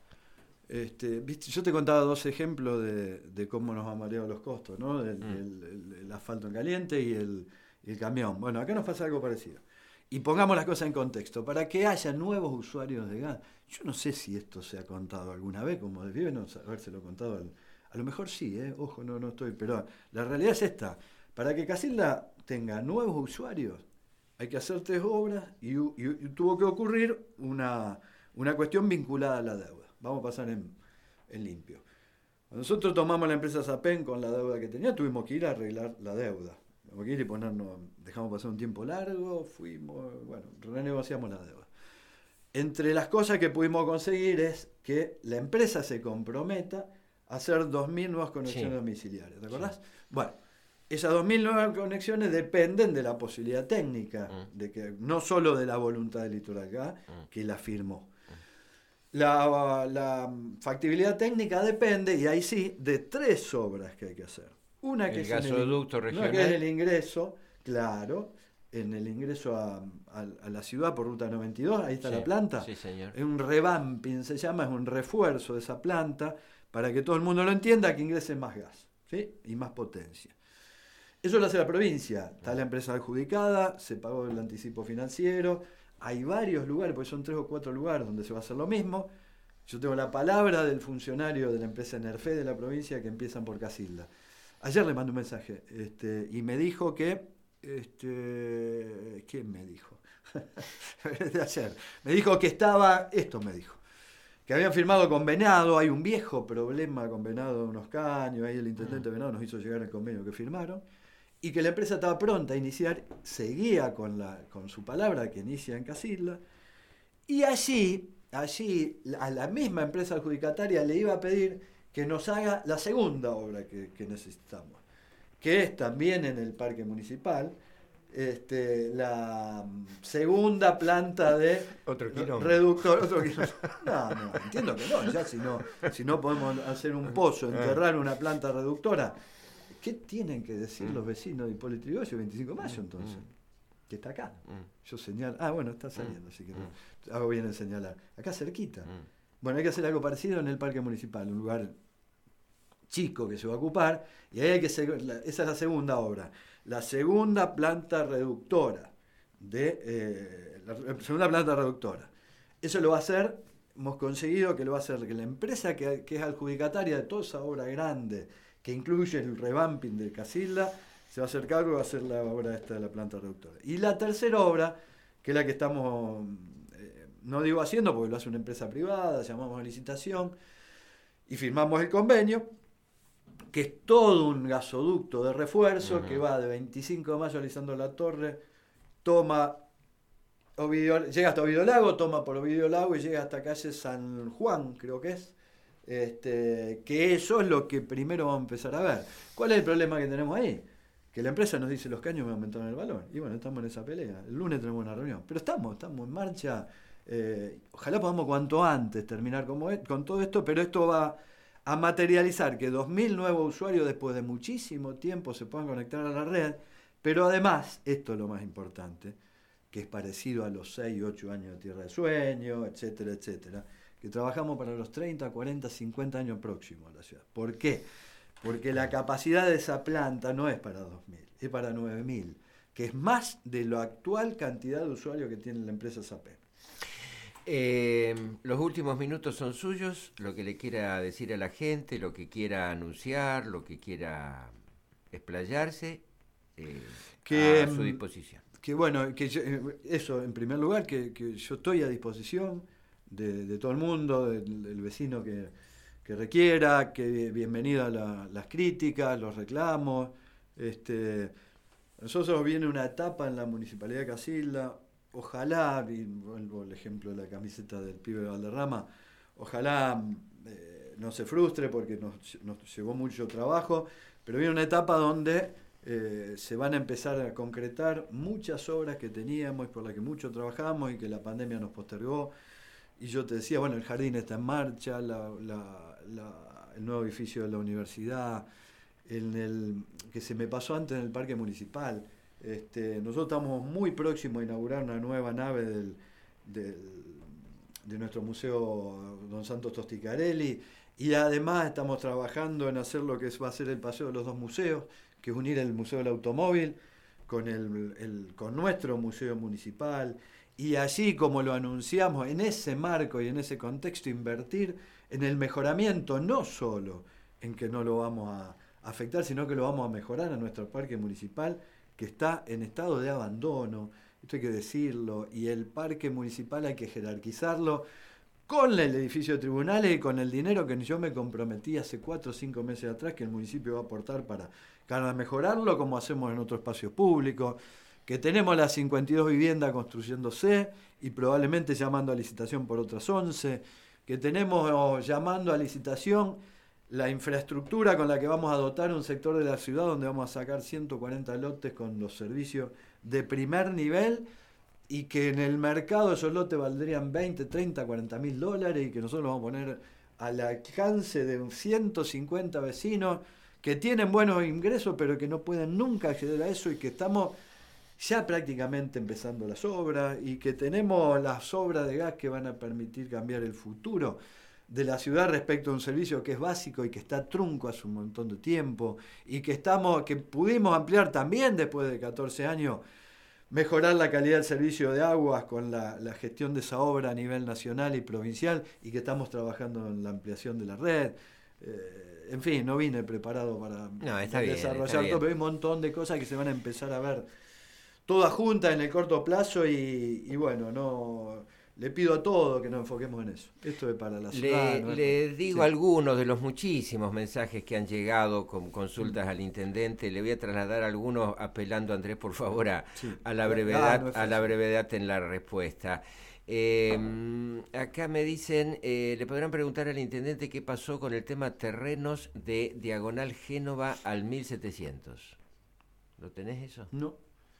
Este, ¿viste? Yo te contaba dos ejemplos de, de cómo nos han mareado los costos, ¿no? El, mm. el, el, el asfalto en caliente y el... el camión. Bueno, acá nos pasa algo parecido. Y pongamos las cosas en contexto. Para que haya nuevos usuarios de gas, yo no sé si esto se ha contado alguna vez, como debe no habérselo contado. Al, a lo mejor sí, ¿eh? Ojo, no, no estoy. Pero la realidad es esta. Para que Casilda tenga nuevos usuarios, hay que hacer tres obras y, y, y tuvo que ocurrir una, una cuestión vinculada a la deuda. Vamos a pasar en, en limpio. Cuando nosotros tomamos la empresa Sapen con la deuda que tenía, tuvimos que ir a arreglar la deuda. Tuvimos que ir y ponernos, dejamos pasar un tiempo largo, fuimos, bueno, renegociamos la deuda. Entre las cosas que pudimos conseguir es que la empresa se comprometa a hacer dos mil nuevas conexiones sí. domiciliarias, ¿te acordás? Sí. Bueno, esas dos mil nuevas conexiones dependen de la posibilidad técnica, mm. de que no solo de la voluntad del Litoral Gas, mm. que la firmó. La, la factibilidad técnica depende, y ahí sí, de tres obras que hay que hacer. Una que el es gasoducto el, regional. Una que es el ingreso, claro, en el ingreso a, a, a la ciudad por ruta noventa y dos, ahí está sí, la planta. Sí, señor. Es un revamping, se llama, es un refuerzo de esa planta, para que todo el mundo lo entienda, que ingrese más gas, ¿sí? Y más potencia. Eso lo hace la provincia, está la empresa adjudicada, se pagó el anticipo financiero, hay varios lugares, porque son tres o cuatro lugares donde se va a hacer lo mismo. Yo tengo la palabra del funcionario de la empresa Enerfe de la provincia que empiezan por Casilda. Ayer le mandé un mensaje este, y me dijo que... Este, ¿Quién me dijo? de ayer. Me dijo que estaba... Esto me dijo. Que habían firmado con Venado. Hay un viejo problema con Venado de unos caños. Ahí el intendente de Venado nos hizo llegar el convenio que firmaron. Y que la empresa estaba pronta a iniciar. Seguía con, la, con su palabra que inicia en Casilda. Y allí, allí, a la misma empresa adjudicataria le iba a pedir... que nos haga la segunda obra que, que necesitamos, que es también en el parque municipal, este, la segunda planta de otro reductor. Otro no, no, entiendo que no, ya si no, si no podemos hacer un pozo, enterrar una planta reductora, ¿qué tienen que decir los vecinos de Hipólito Yrigoyen veinticinco de mayo entonces? Que está acá. Yo señalo, ah bueno, está saliendo, así que no, hago bien en señalar. Acá cerquita. Bueno, hay que hacer algo parecido en el parque municipal, un lugar chico que se va a ocupar, y ahí hay que ser, esa es la segunda obra, la segunda planta reductora, de eh, la segunda planta reductora. Eso lo va a hacer, hemos conseguido que lo va a hacer que la empresa que, que es adjudicataria de toda esa obra grande, que incluye el revamping de Casilda, se va a hacer cargo y va a hacer la obra esta de la planta reductora. Y la tercera obra, que es la que estamos, eh, no digo haciendo porque lo hace una empresa privada, llamamos a licitación y firmamos el convenio, que es todo un gasoducto de refuerzo uh-huh. que va de veinticinco de mayo a Lisandro La Torre, toma Ovidio, llega hasta Ovidio Lago, toma por Ovidio Lago y llega hasta calle San Juan, creo que es. Este, que eso es lo que primero vamos a empezar a ver. ¿Cuál es el problema que tenemos ahí? Que la empresa nos dice los caños me aumentaron el valor. Y bueno, estamos en esa pelea. El lunes tenemos una reunión. Pero estamos, estamos en marcha. Eh, ojalá podamos cuanto antes terminar con, con todo esto, pero esto va a materializar que dos mil nuevos usuarios después de muchísimo tiempo se puedan conectar a la red. Pero además, esto es lo más importante, que es parecido a los seis, ocho años de Tierra de Sueño, etcétera, etcétera, que trabajamos para los treinta, cuarenta, cincuenta años próximos a la ciudad. ¿Por qué? Porque la capacidad de esa planta no es para dos mil, es para nueve mil, que es más de la actual cantidad de usuarios que tiene la empresa Sapem. Eh, los últimos minutos son suyos, lo que le quiera decir a la gente, lo que quiera anunciar, lo que quiera explayarse, eh, que, a su disposición. Que bueno, que yo, eso en primer lugar, que, que yo estoy a disposición de, de todo el mundo, del, del vecino que, que requiera, que bienvenida la, las críticas, los reclamos. Este, nosotros viene una etapa en la Municipalidad de Casilda, ojalá, y vuelvo al ejemplo de la camiseta del pibe de Valderrama, ojalá eh, no se frustre porque nos, nos llevó mucho trabajo, pero viene una etapa donde eh, se van a empezar a concretar muchas obras que teníamos y por las que mucho trabajamos y que la pandemia nos postergó. Y yo te decía, bueno, el jardín está en marcha, la, la, la, el nuevo edificio de la universidad, en el que se me pasó antes en el parque municipal. Este, nosotros estamos muy próximos a inaugurar una nueva nave del, del, de nuestro museo Don Santos Tosticarelli y además estamos trabajando en hacer lo que va a ser el paseo de los dos museos, que es unir el Museo del Automóvil con, el, el, con nuestro museo municipal y allí, como lo anunciamos, en ese marco y en ese contexto, invertir en el mejoramiento, no solo en que no lo vamos a afectar, sino que lo vamos a mejorar a nuestro parque municipal, que está en estado de abandono, esto hay que decirlo, y el parque municipal hay que jerarquizarlo con el edificio de tribunales y con el dinero que yo me comprometí hace cuatro o cinco meses atrás que el municipio va a aportar para, para mejorarlo, como hacemos en otros espacios públicos, que tenemos las cincuenta y dos viviendas construyéndose y probablemente llamando a licitación por otras once, que tenemos oh, llamando a licitación la infraestructura con la que vamos a dotar un sector de la ciudad donde vamos a sacar ciento cuarenta lotes con los servicios de primer nivel y que en el mercado esos lotes valdrían veinte, treinta, cuarenta mil dólares y que nosotros los vamos a poner al alcance de ciento cincuenta vecinos que tienen buenos ingresos pero que no pueden nunca acceder a eso y que estamos ya prácticamente empezando las obras y que tenemos las obras de gas que van a permitir cambiar el futuro de la ciudad respecto a un servicio que es básico y que está trunco hace un montón de tiempo y que estamos que pudimos ampliar también después de catorce años, mejorar la calidad del servicio de aguas con la, la gestión de esa obra a nivel nacional y provincial y que estamos trabajando en la ampliación de la red. Eh, en fin, no vine preparado para no, está desarrollar bien, está todo, bien. pero hay un montón de cosas que se van a empezar a ver todas juntas en el corto plazo y, y bueno, no... Le pido a todos que nos enfoquemos en eso. Esto es para la ciudad. Le, no es le para... digo sí. algunos de los muchísimos mensajes que han llegado con consultas mm. al intendente. Le voy a trasladar algunos apelando, Andrés, por favor, a, sí. a la brevedad, ah, no a la brevedad en la respuesta. Eh, acá me dicen, eh, le podrán preguntar al intendente qué pasó con el tema terrenos de Diagonal Génova al mil setecientos. ¿Lo tenés eso? No.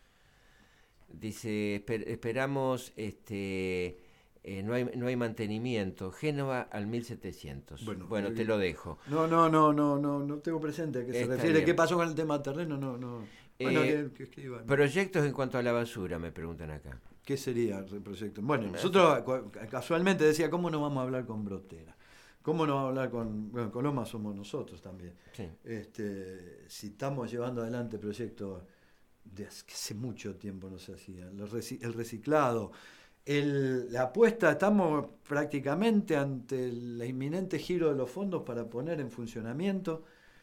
Dice, esper, esperamos, este, eh, no hay no hay mantenimiento, Génova al mil setecientos. Bueno, bueno te lo dejo. No, no, no, no, no, no tengo presente a qué se Está refiere. bien. ¿Qué pasó con el tema terreno? No, no. Bueno, eh, que, que escriban. Proyectos en cuanto a la basura, me preguntan acá. ¿Qué sería el proyecto? Bueno, nosotros casualmente decía, ¿cómo no vamos a hablar con Brotera? ¿Cómo no vamos a hablar con... Bueno, Coloma somos nosotros también. Sí. Este, si estamos llevando adelante proyectos de hace mucho tiempo no se hacía, el reciclado, el, la apuesta, estamos prácticamente ante el inminente giro de los fondos para poner en funcionamiento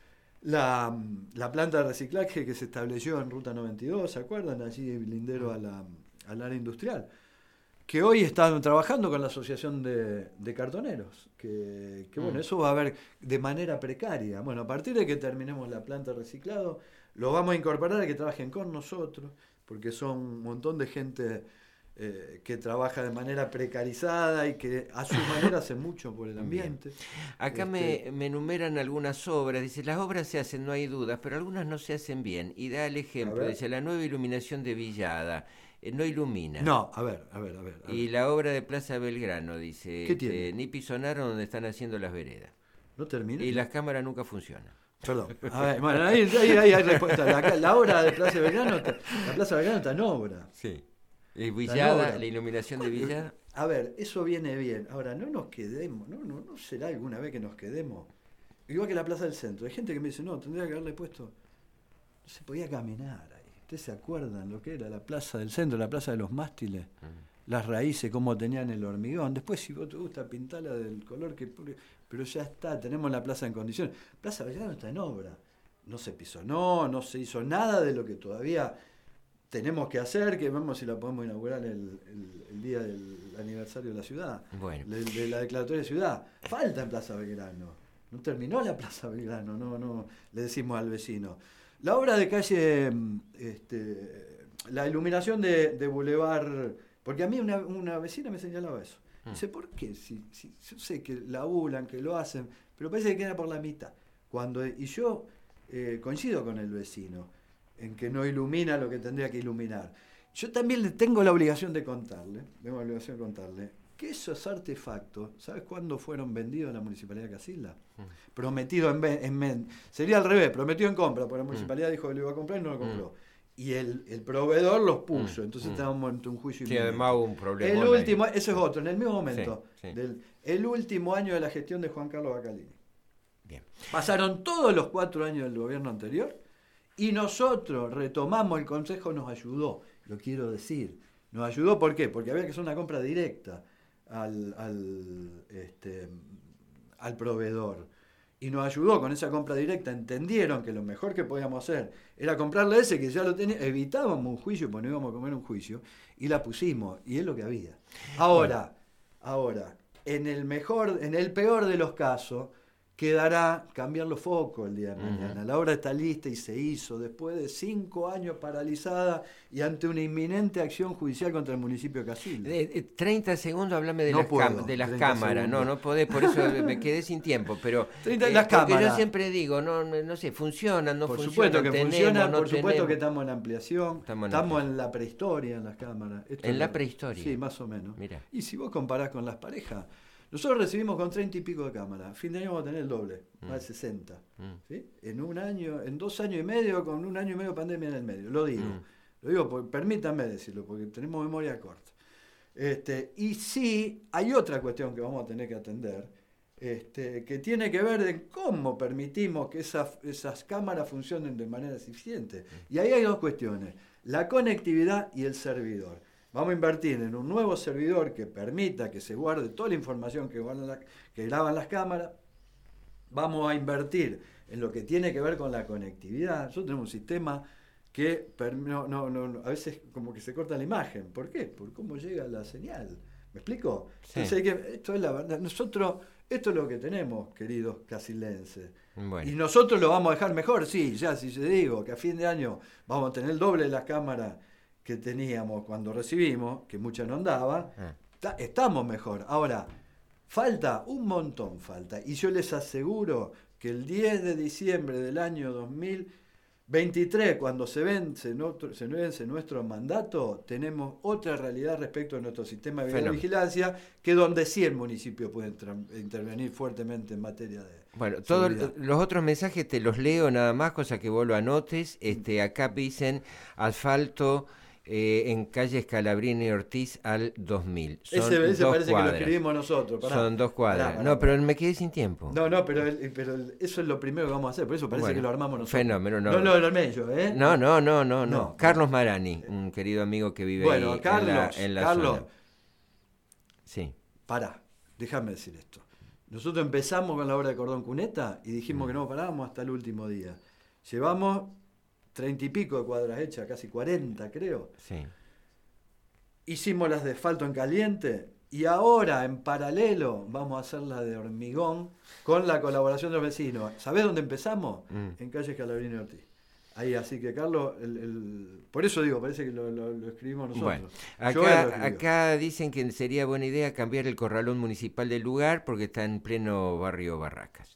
la, la planta de reciclaje que se estableció en Ruta noventa y dos, ¿se acuerdan? Allí lindero a la, al área industrial. Que hoy están trabajando con la Asociación de, de Cartoneros. Que, que bueno, mm. eso va a haber de manera precaria. Bueno, a partir de que terminemos la planta de reciclado, lo vamos a incorporar a que trabajen con nosotros, porque son un montón de gente eh, que trabaja de manera precarizada y que a su manera hace mucho por el ambiente. Bien. Acá este, me, me enumeran algunas obras, dice, las obras se hacen, no hay dudas, pero algunas no se hacen bien. Y da el ejemplo, dice, la nueva iluminación de Villada. No ilumina. No, a ver, a ver, a ver. A y ver. la obra de Plaza Belgrano, dice, ¿Qué tiene? eh, ni pisonaron donde están haciendo las veredas. ¿No termina? Y las cámaras nunca funcionan. Perdón. A ver, bueno, ahí, ahí, ahí hay respuesta. La, la obra de Plaza Belgrano, la Plaza Belgrano está en obra. Sí. Y Villada, la iluminación de Villada. A ver, eso viene bien. Ahora, no nos quedemos, no, no, no será alguna vez que nos quedemos. Igual que la Plaza del Centro. Hay gente que me dice, no, tendría que haberle puesto. No se podía caminar ahí. ¿Ustedes se acuerdan lo que era la Plaza del Centro, la Plaza de los Mástiles? Mm. Las raíces, cómo tenían el hormigón. Después, si vos te gusta, pintarla del color que... Pero ya está, tenemos la plaza en condiciones. Plaza Belgrano está en obra. No se pisonó, no se hizo nada de lo que todavía tenemos que hacer, que vemos si la podemos inaugurar el, el, el día del aniversario de la ciudad, bueno. de, de la declaratoria de ciudad. Falta en Plaza Belgrano. No terminó la Plaza Belgrano, no, no, le decimos al vecino. La obra de calle, este, la iluminación de, de Boulevard, porque a mí una, una vecina me señalaba eso. Dice, ¿por qué? Si, si, yo sé que laburan, que lo hacen, pero parece que queda por la mitad. Cuando, y yo eh, coincido con el vecino en que no ilumina lo que tendría que iluminar. Yo también le tengo la obligación de contarle, tengo la obligación de contarle, que esos artefactos, ¿sabes cuándo fueron vendidos en la Municipalidad de Casilda? Mm. Prometido en, en, en... Sería al revés, prometido en compra, porque la Municipalidad mm. dijo que lo iba a comprar y no lo compró. Mm. Y el, el proveedor los puso, mm, entonces mm. estábamos ante un juicio. Sí, además hubo un problema. El último, eso es otro, en el mismo momento, sí, sí. Del, el último año de la gestión de Juan Carlos Bacalini. Bien. Pasaron todos los cuatro años del gobierno anterior y nosotros retomamos, el Consejo nos ayudó, lo quiero decir. Nos ayudó, ¿por qué? Porque había que hacer una compra directa al, al, este, al proveedor. Y nos ayudó con esa compra directa, entendieron que lo mejor que podíamos hacer era comprarle ese que ya lo tenía, evitábamos un juicio, porque no íbamos a comer un juicio, y la pusimos, y es lo que había. Ahora, bueno. ahora, en el mejor, en el peor de los casos, quedará cambiar los focos el día de mañana. Uh-huh. La obra está lista y se hizo después de cinco años paralizada y ante una inminente acción judicial contra el municipio de Casilda. Eh, eh, treinta segundos, háblame de no las, puedo, cam- de las cámaras. segundos. No, no podés, por eso me quedé sin tiempo. Pero treinta, eh, las cámaras. Yo siempre digo, no, no, no sé, funcionan, no por funcionan. Supuesto que tenemos, funcionan, no por supuesto tenemos. que estamos en ampliación, estamos en, estamos ampliación. en la prehistoria en las cámaras. Esto en es la lo, prehistoria. Sí, más o menos. Mirá. Y si vos comparás con las parejas, nosotros recibimos con treinta y pico de cámaras. Fin de año vamos a tener el doble, mm. más de sesenta. Mm. ¿Sí? En un año, en dos años y medio, con un año y medio de pandemia en el medio. Lo digo. Mm. Lo digo, porque, permítanme decirlo, porque tenemos memoria corta. Este, y sí, hay otra cuestión que vamos a tener que atender, este, que tiene que ver de cómo permitimos que esas, esas cámaras funcionen de manera eficiente. Y ahí hay dos cuestiones, la conectividad y el servidor. Vamos a invertir en un nuevo servidor que permita que se guarde toda la información que, guardan la, que graban las cámaras. Vamos a invertir en lo que tiene que ver con la conectividad. Nosotros tenemos un sistema que no, no, no, a veces como que se corta la imagen. ¿Por qué? Por cómo llega la señal. ¿Me explico? Sí. Entonces, que, esto es la verdad. Nosotros, esto es lo que tenemos, queridos casildenses. Bueno. Y nosotros lo vamos a dejar mejor, sí, ya si te digo que a fin de año vamos a tener el doble de las cámaras que teníamos cuando recibimos, que muchas no andaban, ah. ta, estamos mejor. Ahora, falta, un montón falta, y yo les aseguro que el diez de diciembre del año dos mil veintitrés, cuando se vence, nuestro, se vence nuestro mandato, tenemos otra realidad respecto a nuestro sistema de videovigilancia, que donde sí el municipio puede tra- intervenir fuertemente en materia de Bueno, todos los otros mensajes te los leo nada más, cosa que vos lo anotes. Este, acá dicen asfalto eh, en calle Scalabrini y Ortiz al dos mil. Son ese ese dos parece cuadras. que lo escribimos nosotros. Pará. Son dos cuadras. Pará, pará, no, pará. pero me quedé sin tiempo. No, no, pero, el, pero el, eso es lo primero que vamos a hacer. Por eso parece bueno, que lo armamos nosotros. Fenómeno, no. No, no, lo armé yo, ¿eh? No, no, no, no, no. no. Carlos Marani, un querido amigo que vive bueno, ahí Carlos, en la, en la Carlos, zona. Sí. Pará, déjame decir esto. Nosotros empezamos con la obra de Cordón Cuneta y dijimos que no parábamos hasta el último día. Llevamos treinta y pico de cuadras hechas, casi cuarenta creo. Sí. Hicimos las de asfalto en caliente y ahora en paralelo vamos a hacer la de hormigón con la colaboración de los vecinos. ¿Sabés dónde empezamos? Mm. En calle Scalabrini Ortiz. Ahí, así que Carlos, el, el, por eso digo, parece que lo, lo, lo escribimos nosotros. Bueno, acá, acá dicen que sería buena idea cambiar el corralón municipal del lugar porque está en pleno barrio Barracas.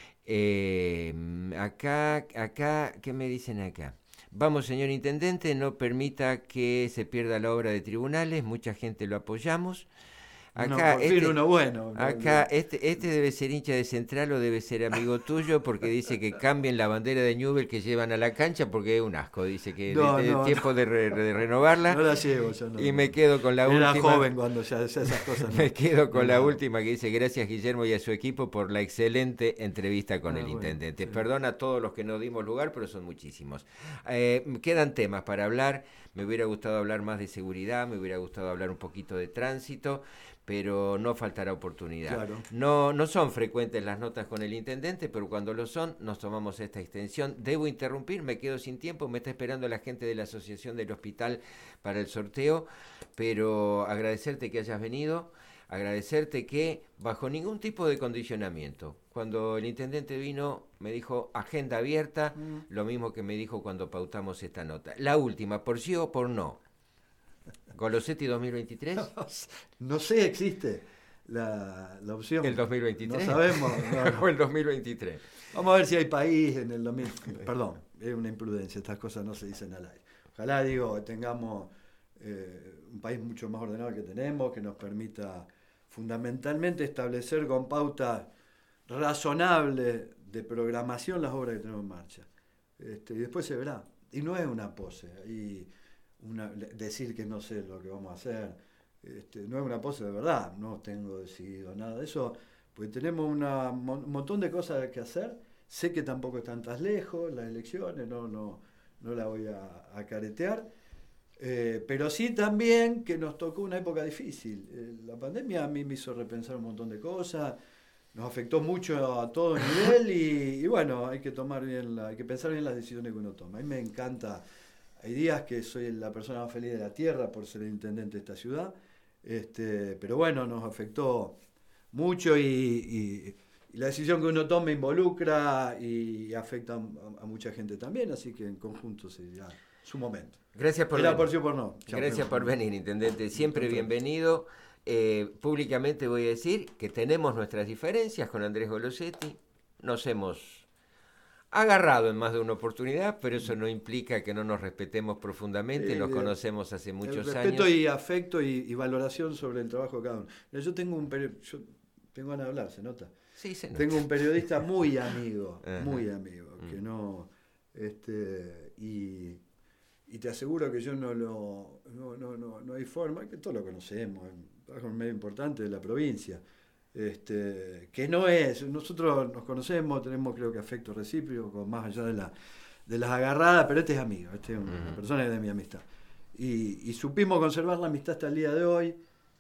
Eh, acá, acá, ¿qué me dicen acá? Vamos, señor intendente, no permita que se pierda la obra de tribunales, mucha gente lo apoyamos. Acá, no, por fin este, uno bueno. Acá, este, este debe ser hincha de Central o debe ser amigo tuyo porque dice que cambien la bandera de Newell que llevan a la cancha porque es un asco. Dice que no, es no, tiempo no. de, re, de renovarla. No la llevo yo, no. Y me quedo con la Era última. Era joven cuando ya hacía esas cosas. No. Me quedo con no, la no. última que dice gracias Guillermo y a su equipo por la excelente entrevista con ah, el bueno, intendente. sí. Perdona a todos los que no dimos lugar, pero son muchísimos. Eh, quedan temas para hablar. Me hubiera gustado hablar más de seguridad, me hubiera gustado hablar un poquito de tránsito, pero no faltará oportunidad. Claro. No, no son frecuentes las notas con el intendente, pero cuando lo son, nos tomamos esta extensión. Debo interrumpir, me quedo sin tiempo, me está esperando la gente de la Asociación del Hospital para el sorteo, pero agradecerte que hayas venido, agradecerte que bajo ningún tipo de condicionamiento, cuando el intendente vino me dijo agenda abierta, mm. lo mismo que me dijo cuando pautamos esta nota. La última, por sí o por no. ¿Golosetti dos mil veintitrés? No, no sé, existe la, la opción. ¿El dos mil veintitrés? No sabemos. No, no. ¿O el dos mil veintitrés? Vamos a ver si hay país en el dos mil. Perdón, es una imprudencia, estas cosas no se dicen al aire. Ojalá, digo, tengamos eh, un país mucho más ordenado que tenemos, que nos permita fundamentalmente establecer con pautas razonables de programación las obras que tenemos en marcha. Este, y después se verá. Y no es una pose. Y Una, decir que no sé lo que vamos a hacer, este, no es una pose de verdad, no tengo decidido nada de eso, pues tenemos una, un montón de cosas que hacer, sé que tampoco están tan lejos las elecciones, no, no, no la voy a, a caretear, eh, pero sí también que nos tocó una época difícil, eh, la pandemia a mí me hizo repensar un montón de cosas, nos afectó mucho a todo nivel y, y bueno, hay que tomar bien, la, hay que pensar bien las decisiones que uno toma. A mí me encanta. Hay días que soy la persona más feliz de la tierra por ser el intendente de esta ciudad, este, pero bueno, nos afectó mucho y, y, y la decisión que uno toma involucra y afecta a, a mucha gente también, así que en conjunto sería su momento. Gracias por Era venir. por sí o por no. Chao, Gracias por venir, intendente. Siempre bienvenido. Eh, públicamente voy a decir que tenemos nuestras diferencias con Andrés Golosetti. Nos hemos agarrado en más de una oportunidad, pero eso no implica que no nos respetemos profundamente, eh, nos conocemos hace muchos respeto años. Respeto y afecto y, y valoración sobre el trabajo de cada uno. Yo tengo un peri- yo tengo ganas de hablar, ¿se nota? Sí, se nota. Tengo un periodista muy amigo, Ajá. muy amigo, que mm. no, este, y, y te aseguro que yo no lo, no, no, no, no hay forma, que todos lo conocemos, trabajo en un medio importante de la provincia. Este, que no es, nosotros nos conocemos, tenemos creo que afecto recíproco, más allá de, la, de las agarradas, pero este es amigo, este es una uh-huh. persona de mi amistad. Y, y supimos conservar la amistad hasta el día de hoy,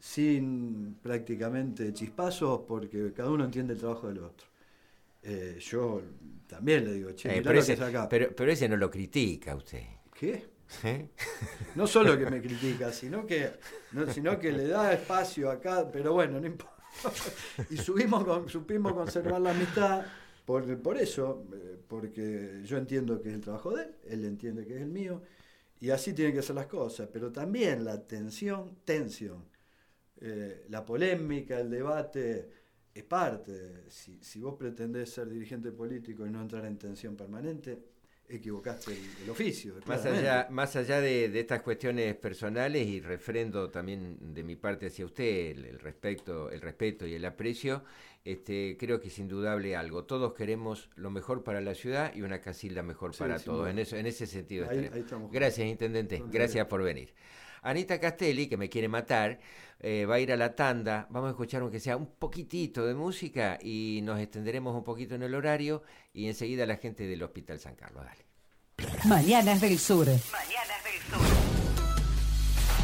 sin prácticamente chispazos, porque cada uno entiende el trabajo del otro. Eh, yo también le digo, che, eh, mirá pero, lo ese, que saca. Pero, pero ese no lo critica usted. ¿Qué? ¿Eh? No solo que me critica, sino que, no, sino que le da espacio acá, pero bueno, no importa. Y subimos con, supimos conservar la amistad por, por eso, eh, porque yo entiendo que es el trabajo de él, él entiende que es el mío, y así tienen que ser las cosas, pero también la tensión, tensión, eh, la polémica, el debate, es parte. Si, si vos pretendés ser dirigente político y no entrar en tensión permanente, equivocaste el, el oficio. Más allá, más allá de, de estas cuestiones personales, y refrendo también de mi parte hacia usted el, el, respeto, el respeto y el aprecio, este, creo que es indudable algo. Todos queremos lo mejor para la ciudad y una Casilda mejor sí, para sí, todos. Bueno. En, eso, en ese sentido ahí, ahí estamos. Gracias, intendente. Gracias por venir. Anita Castelli, que me quiere matar, eh, va a ir a la tanda. Vamos a escuchar aunque sea un poquitito de música y nos extenderemos un poquito en el horario y enseguida la gente del Hospital San Carlos. Dale. Mañanas del Sur. Mañanas del Sur.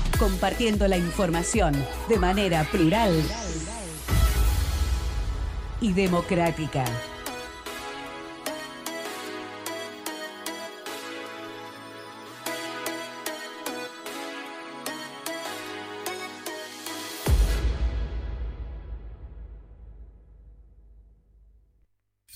Compartiendo la información de manera plural y democrática.